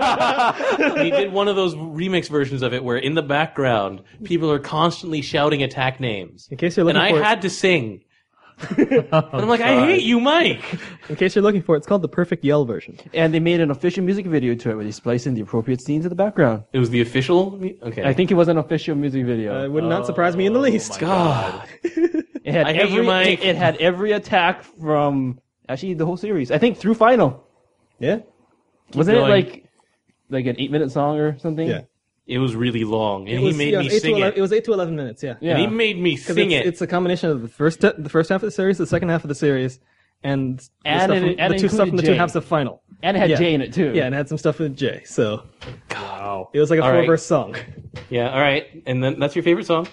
And he did one of those remix versions of it where in the background people are constantly shouting attack names, In case you're and looking I for it, had to sing. And I'm like, "I hate you, Mike." in case you're looking for it, it's called the Perfect Yell version. And they made an official music video to it where they spliced in the appropriate scenes in the background. It was the official. Okay. I think it was an official music video. It would not surprise me in the least. God. It had I hate you, Mike. It had every attack from actually the whole series. I think through final. Yeah. Wasn't going. it like an 8-minute song or something? Yeah. It was really long, and It he was, made yeah, me 8 to sing 11 it. It was 8 to 11 minutes, yeah. Yeah. And he made me 'Cause sing it's a combination of the first half of the series, the second half of the series, and the And stuff it- from, and the it two stuff from the two included halves Jay. of final. And it had Yeah. Jay in it too. Yeah, and it had some stuff with Jay. So Wow. it was like a All right. 4-verse song. Yeah, all right. And then that's your favorite song?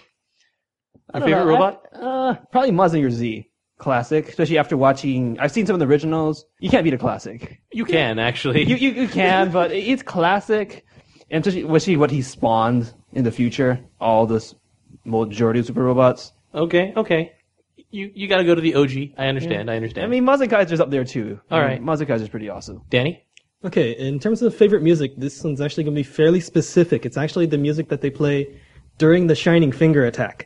I Your don't favorite know, robot? Probably Mazinger Z. Classic, especially after watching. I've seen some of the originals. You can't beat a classic. You can, actually. You can, but it's classic. And especially what he spawned in the future. All this majority of super robots. Okay. You gotta go to the OG. I understand. I I mean, Mazakaiser's up there too. All right. Mazakaiser's pretty awesome. Danny? Okay, in terms of favorite music, this one's actually going to be fairly specific. It's actually the music that they play during the Shining Finger attack.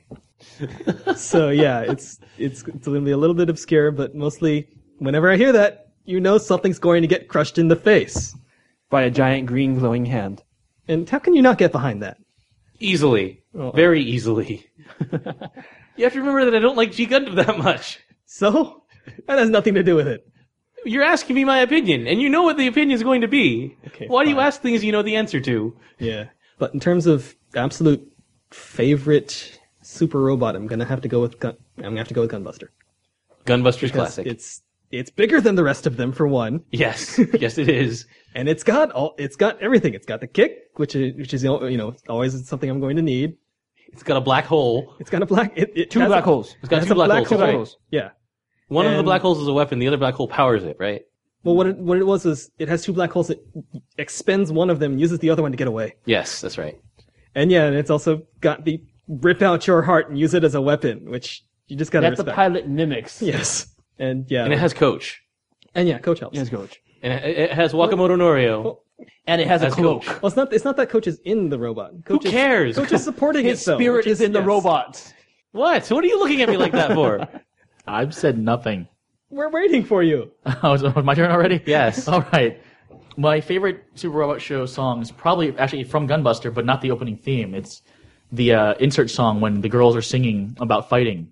So yeah, it's going to be a little bit obscure, but mostly whenever I hear that, you know something's going to get crushed in the face. By a giant green glowing hand. And how can you not get behind that? Easily. Oh. Very easily. You have to remember that I don't like G Gundam that much. So that has nothing to do with it. You're asking me my opinion, and you know what the opinion is going to be. Okay, Why do you fine. ask things you know the answer to? Yeah, but in terms of absolute favorite super robot, I'm gonna have to go with Gunbuster. Gunbuster's Because classic. It's bigger than the rest of them for one, Yes. Yes, it is. and it's got everything. It's got the kick, which is always something I'm going to need. It's got a black hole. It's got a black Two has black a- holes. It's got has two a black holes. hole. Right. holes. Yeah. One of the And- black holes is a weapon. The other black hole powers it, right? Well, what it was is it has two black holes. It expends one of them, and uses the other one to get away. Yes, that's right. And yeah, and it's also got the rip out your heart and use it as a weapon, which you just gotta That the respect. pilot mimics. Yes. And yeah. And it has Coach. and yeah, Coach helps. Yes, coach. And it has Wakamoto Norio. And it has a As cloak. Coach. Well, it's not that Coach is in the robot. Coach Who cares? Coach is supporting His it, though, spirit which is in the yes. robot. What? What are you looking at me like that for? I've said nothing. We're waiting for you. Oh, is it my turn already? Yes. All right. My favorite Super Robot Show song is probably actually from Gunbuster, but not the opening theme. It's the insert song when the girls are singing about fighting.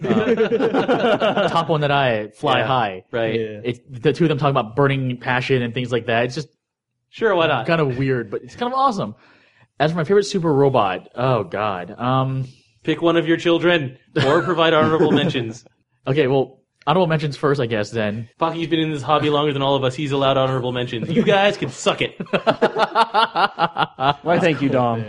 Top one that I fly Yeah, high. Right. Yeah. It's the two of them talking about burning passion and things like that. It's just Sure, why not? kind of weird, but it's kind of awesome. As for my favorite super robot, oh god. Pick one of your children or provide honorable mentions. Okay, well, honorable mentions first, I guess. Then Pocky's been in this hobby longer than all of us. He's allowed honorable mentions. You guys can suck it. Why, thank you, Dom.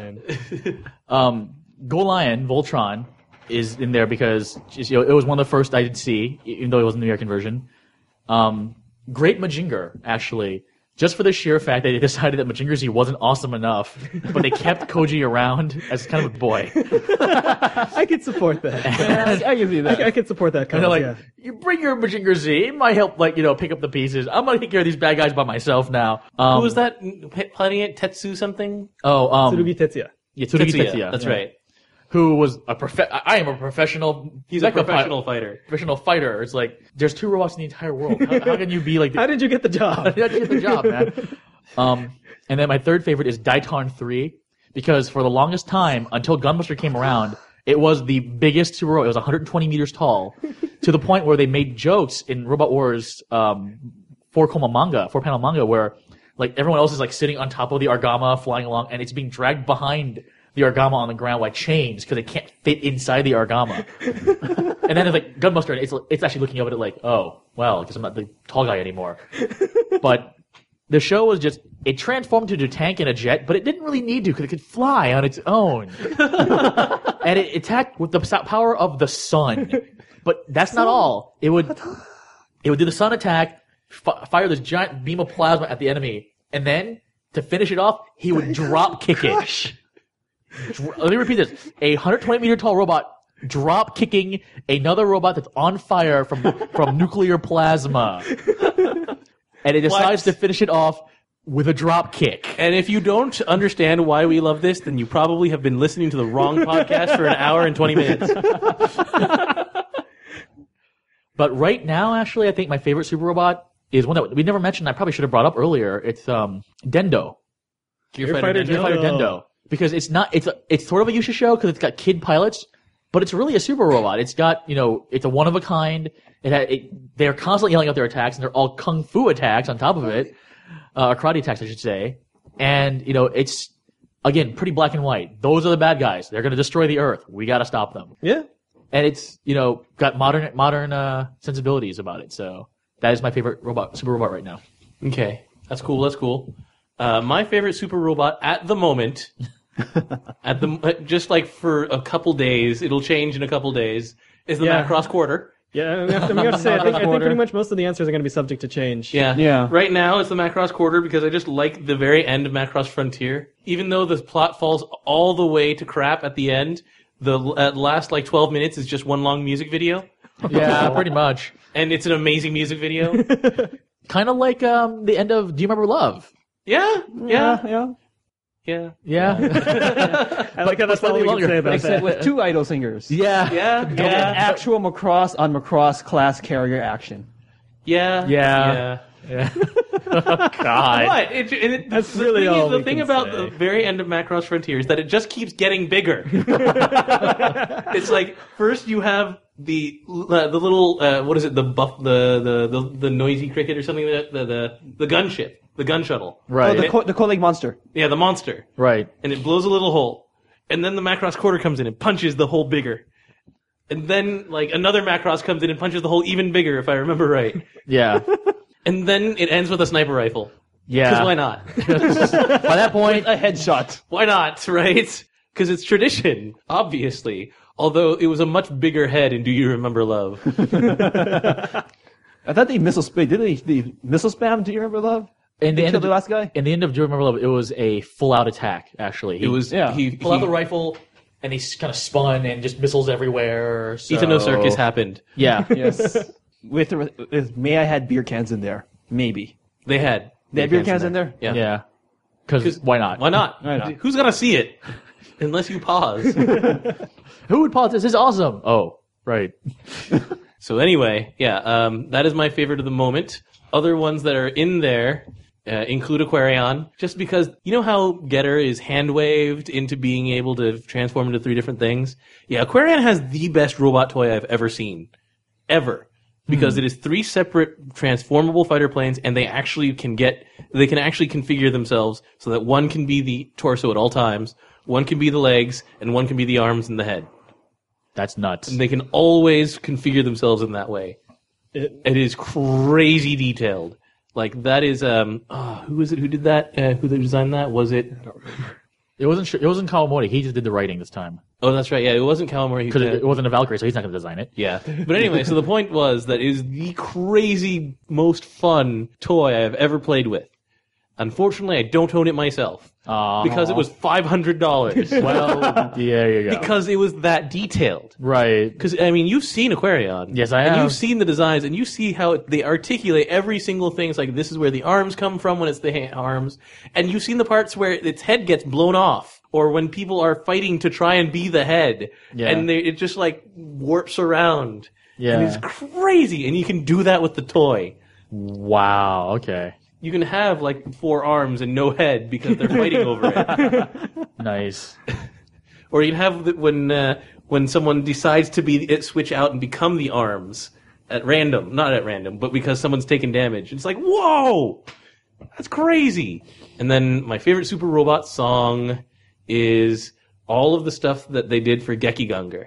Go Lion Voltron is in there because it was one of the first I did see, even though it wasn't the American version. Great Majinger, actually. Just for the sheer fact that they decided that Majinger Z wasn't awesome enough, but they kept Koji around as kind of a boy. I could support that. I can see that. I could support that And kind they're of, like, yeah. you bring your Majinger Z, it might help, pick up the pieces. I'm gonna take care of these bad guys by myself now. Who was that planning it? Tetsu something? Tsurugi Tetsuya. Yeah, Tsurugi Tetsuya. That's right. Who was I am a professional. He's a mecha professional fighter. Professional fighter. It's like there's 2 robots in the entire world. How can you be like? How did you get the job? How did you get the job, man? And then my third favorite is Daiton 3 because for the longest time until Gunbuster came around, it was the biggest super robot. It was 120 meters tall, to the point where they made jokes in Robot Wars 4-panel manga, where like everyone else is like sitting on top of the Argama flying along, and it's being dragged behind the Argama on the ground by chains because it can't fit inside the Argama. And then it's like Gunbuster, and it's actually looking up at it like, oh, well, because I'm not the tall guy anymore. But the show was just, it transformed into a tank and a jet, but it didn't really need to because it could fly on its own. And it attacked with the power of the sun. But that's not all. It would do the sun attack, fire this giant beam of plasma at the enemy, and then, to finish it off, he would drop kick it. Let me repeat this. A 120-meter tall robot drop kicking another robot that's on fire from nuclear plasma. And it decides to finish it off with a drop kick. And if you don't understand why we love this, then you probably have been listening to the wrong podcast for an hour and 20 minutes. But right now, actually, I think my favorite super robot is one that we never mentioned. I probably should have brought up earlier. It's Dendo. Gear Fighter Dendo. Because it's sort of a Yusha show because it's got kid pilots, but it's really a super robot. It's got, it's a one of a kind. They're constantly yelling out their attacks, and they're all kung fu attacks on top of it, or karate attacks, I should say. And it's again pretty black and white. Those are the bad guys. They're going to destroy the Earth. We got to stop them. Yeah. And it's got modern sensibilities about it. So that is my favorite super robot right now. Okay, that's cool. My favorite super robot at the moment, just like for a couple days, it'll change in a couple days, is the Macross Quarter. Yeah, I'm going to say, I think pretty much most of the answers are going to be subject to change. Yeah. Right now, it's the Macross Quarter because I just like the very end of Macross Frontier. Even though the plot falls all the way to crap at the end, the last 12 minutes is just one long music video. Yeah, pretty much. And it's an amazing music video. Kind of like the end of Do You Remember Love? Yeah. I like how that's all we can say about Except that. with 2 idol singers. Yeah. And actual Macross on Macross class carrier action. Yeah. Oh, God. What? That's really all the we thing can about say. the very end of Macross Frontier is that it just keeps getting bigger. It's like first you have the little what is it, the noisy cricket or something, the gunship, the gun shuttle, Right. The Kool-Aid monster. yeah, the monster, Right. and it blows a little hole, and then the Macross Quarter comes in and punches the hole bigger, and then another Macross comes in and punches the hole even bigger, if I remember right, Yeah. and then it ends with a sniper rifle. Yeah. Because why not? By that point, A headshot. Why not, right? Because it's tradition, obviously. Although it was a much bigger head in Do You Remember Love? I thought they missile spam. Did they missile spam? Do you remember Love? in the end of the last guy? In the end of Do You Remember Love, it was a full-out attack, actually. It was, Yeah. he pulled out the rifle, and he kind of spun, and just missiles everywhere. So... Itano Circus happened. Yeah. Yes. with may I had beer cans in there? Maybe. They had. They had beer cans in there? Yeah. Yeah. Because why not? Why not? Why not? Who's gonna see it? Unless you pause. Who would pause this? This is awesome. Oh, right. So anyway, that is my favorite of the moment. Other ones that are in there include Aquarion, just because you know how Getter is hand-waved into being able to transform into 3 different things? Yeah, Aquarion has the best robot toy I've ever seen. Ever. because it is 3 separate transformable fighter planes, and they can actually configure themselves so that one can be the torso at all times, one can be the legs, and one can be the arms and the head. That's nuts. And they can always configure themselves in that way. It is crazy detailed. Like that is who is it who did that? Who designed that? Was it? I don't remember. It wasn't Kawamori. He just did the writing this time. Oh, that's right. Yeah, it wasn't Kawamori. Because it wasn't a Valkyrie, so he's not going to design it. Yeah. But anyway, so the point was that it is the crazy, most fun toy I have ever played with. Unfortunately, I don't own it myself. Because it was $500. Well, there you go. Because it was that detailed. Right. Because, I mean, you've seen Aquarion. Yes, I And have. you've seen the designs, and you see how they articulate every single thing. It's like, this is where the arms come from when it's the arms. And you've seen the parts where its head gets blown off. Or when people are fighting to try and be the head. Yeah. And it just, like, warps around. Yeah. And it's crazy. And you can do that with the toy. Wow, okay. You can have, like, 4 arms and no head because they're fighting over it. Nice. Or you can have when someone decides to switch out and become the arms at random. Not at random, but because someone's taken damage. It's like, whoa! That's crazy! And then my favorite Super Robot song is all of the stuff that they did for Gekiganger.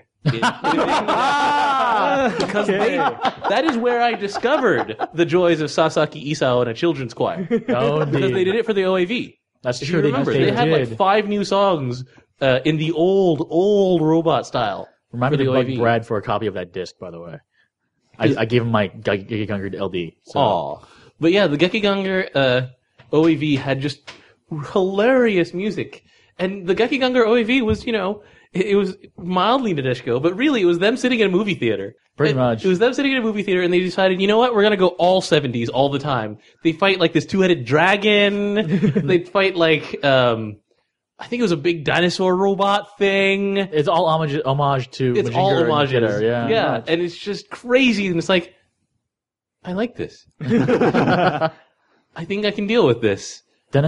Because that is where I discovered the joys of Sasaki Isao and a children's choir. Oh, Because they did it for the OAV. That's If true. you remember, they had like 5 new songs in the old robot style. Remind for me the to bug OAV. Brad for a copy of that disc, by the way. I gave him my Gekiganger LD. So. Aw. But yeah, the Gekiganger OAV had just hilarious music. And the Gekiganger OAV was, it was mildly Nadeshiko, but really it was them sitting in a movie theater. Pretty much. It was them sitting in a movie theater, and they decided, you know what, we're gonna go all 70s all the time. They fight like this 2-headed dragon. They'd fight like, I think it was a big dinosaur robot thing. It's all homage to It's Mazinger all and homages. Jitter, yeah. Yeah, and it's just crazy, and it's like, I like this. I think I can deal with this.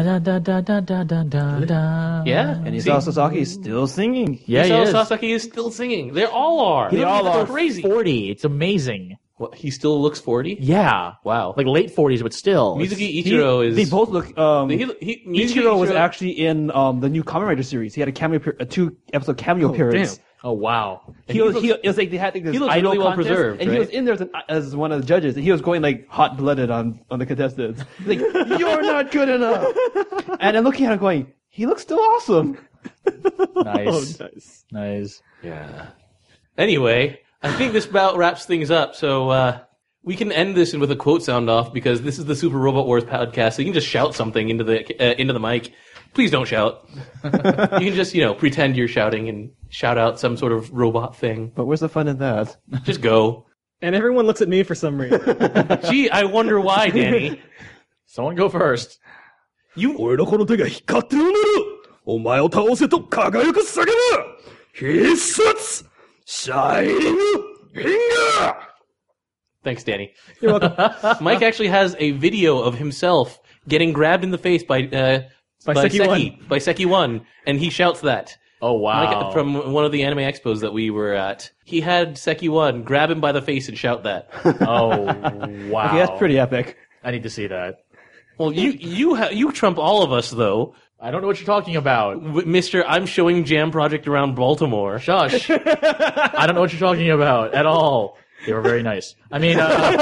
Da-da-da-da-da-da-da-da. Yeah? And See? Isao Sasaki is still singing. Yeah, he Isao is. Sasaki is still singing. They all are. They all are crazy. 40. It's amazing. What, he still looks 40? Yeah. Wow. Like late 40s, but still. Mizuki Ichiro is... They both look. Mizuki Ichiro was actually in the new Kamen Rider series. He had a 2-episode cameo appearance. damn. Oh, wow. It was like they had like, this he looks idol really well contest, preserved, and he right? was in there as one of the judges. And he was going like hot blooded on the contestants. He's like, "You're not good enough." And I'm looking at him going, "He looks still awesome." Nice. Nice. Nice. Yeah. Anyway, I think this about wraps things up, so we can end this with a quote sound off because this is the Super Robot Wars podcast, so you can just shout something into the mic. Please don't shout. You can just, pretend you're shouting and shout out some sort of robot thing. But where's the fun in that? Just go. And everyone looks at me for some reason. Gee, I wonder why, Danny. Someone go first. 俺のこの手が光ってるのだお前を倒せと輝く叫ぶ必殺シャイニングフィンガー Thanks, Danny. You're welcome. Mike actually has a video of himself getting grabbed in the face by Seki 1, and he shouts that. Oh, wow. Mike, from one of the anime expos that we were at. He had Seki 1 grab him by the face and shout that. Oh, wow. Okay, that's pretty epic. I need to see that. Well, you trump all of us, though. I don't know what you're talking about. Mr. I'm showing Jam Project around Baltimore. Shush. I don't know what you're talking about at all. They were very nice. I mean,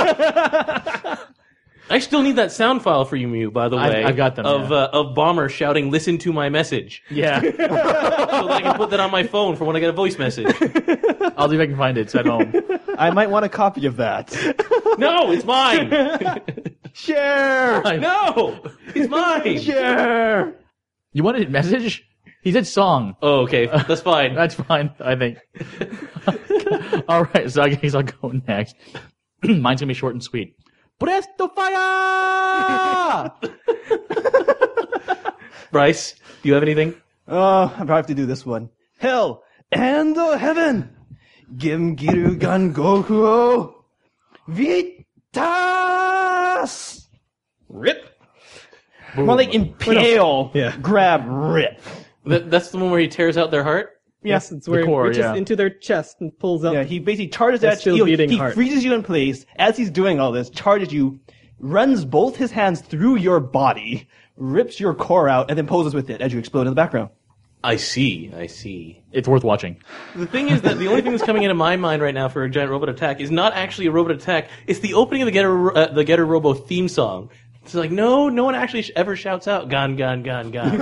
I still need that sound file for you, Mew, by the way. I've got them, Of Bomber shouting, listen to my message. yeah. So that I can put that on my phone for when I get a voice message. I'll see if I can find it. It's at home. I might want a copy of that. No, it's mine. Share! No, it's mine. Share! You wanted a message? He said song. Oh, okay, that's fine. That's fine, I think. All right, so I guess I'll go next. Mine's gonna be short and sweet. Presto fire! Bryce, do you have anything? I probably have to do this one. Hell and heaven! Gimgiru Gan Goku Vitas! Rip. More like impale, Yeah. grab, rip. That's the one where he tears out their heart? Yes, it's where core, it reaches yeah. into their chest and pulls up. Yeah, he basically charges That's at still you. beating He heart. freezes you in place as he's doing all this, charges you, runs both his hands through your body, rips your core out, and then poses with it as you explode in the background. I see. It's worth watching. The thing is that the only thing that's coming into my mind right now for a giant robot attack is not actually a robot attack. It's the opening of the Getter Robo theme song. It's like, no one actually ever shouts out, "Gan, gan, gan, gan."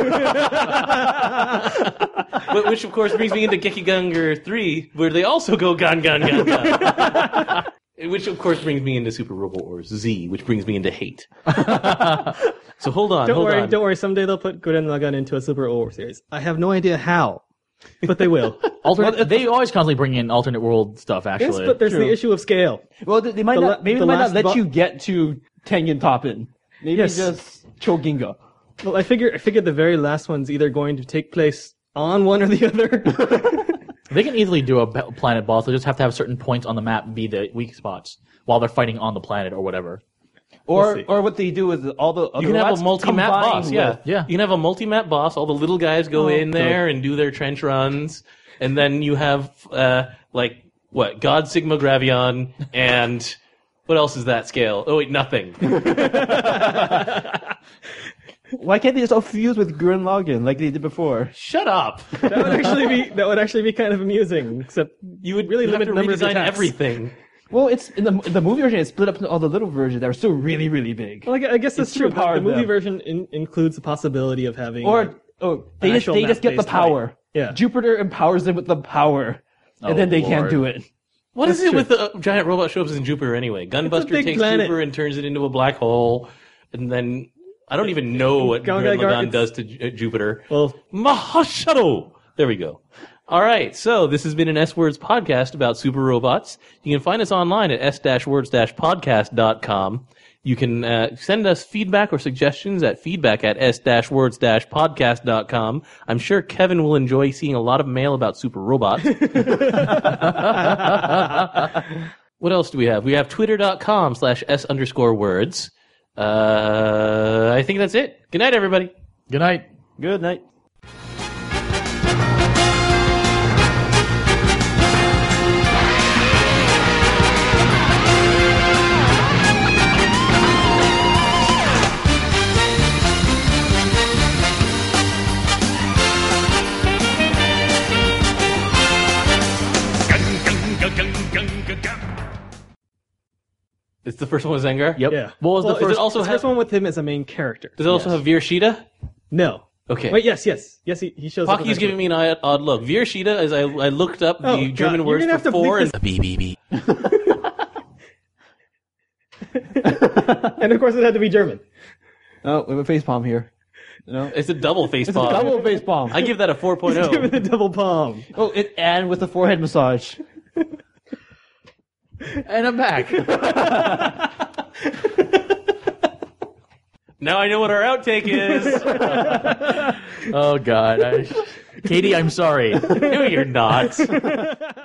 Which, of course, brings me into Gekiganger 3, where they also go, "Gan, gan, gan, gan." Which, of course, brings me into Super Robo Wars Z, which brings me into hate. So hold on. Don't worry. Someday they'll put Gurren Lagann into a Super War series. I have no idea how, but they will. They always constantly bring in alternate world stuff, Yes, actually. but there's True. the issue of scale. Well, they might The not. la- Maybe the they might not last let you get to Tengen Toppin. Maybe Yes. just Choginga. Well, I figured the very last one's either going to take place on one or the other. They can easily do a planet boss. They just have to have certain points on the map be the weak spots while they're fighting on the planet or whatever. Or see. or what they do is all the other You can have robots a multi-map combine boss, yeah. with- Yeah. You can have a multi-map boss. All the little guys go in there and do their trench runs. And then you have, God Sigma Gravion and... What else is that scale? Oh, wait, nothing. Why can't they just all fuse with Gurren Lagann like they did before? Shut up. That would actually be kind of amusing. Except You would really have limit to the number of redesign attacks. everything. Well, it's in the movie version. It's split up into all the little versions that are still really, really big. Well, I guess that's It's true. too hard, The movie though. version includes the possibility of having They just actual get the map-based power. fight. Yeah. Jupiter empowers them with the power, and then they can't Lord. do it. What is That's it true. with the giant robot shows up in Jupiter anyway? Gunbuster big takes planet. Jupiter and turns it into a black hole. And then... I don't even know what Gurren Lagann does to Jupiter. Well, Mahasharo! There we go. All right, so this has been an S-Words podcast about super robots. You can find us online at s-words-podcast.com. You can send us feedback or suggestions at feedback@s-words-podcast.com. I'm sure Kevin will enjoy seeing a lot of mail about super robots. What else do we have? We have twitter.com/s_words. I think that's it. Good night, everybody. Good night. Good night. It's the first one with Zengar? Yep. yeah. What was the Does first? it also the have, first one with him as a main character. does it also have Veer Shida? No. Okay. Wait, yes. He shows up. Pocky's giving me an odd look. Veer Shida, as I looked up Oh, the God, German you're words gonna have for to four bleep and this. BBB. And of course, it had to be German. Oh, we have a face palm here. No, It's a double face it's a palm. double face palm. I give that a Give it 4.0. the double palm. Oh, and with the forehead massage. And I'm back. Now I know what our outtake is. Oh God. Katie, I'm sorry. No, you're not.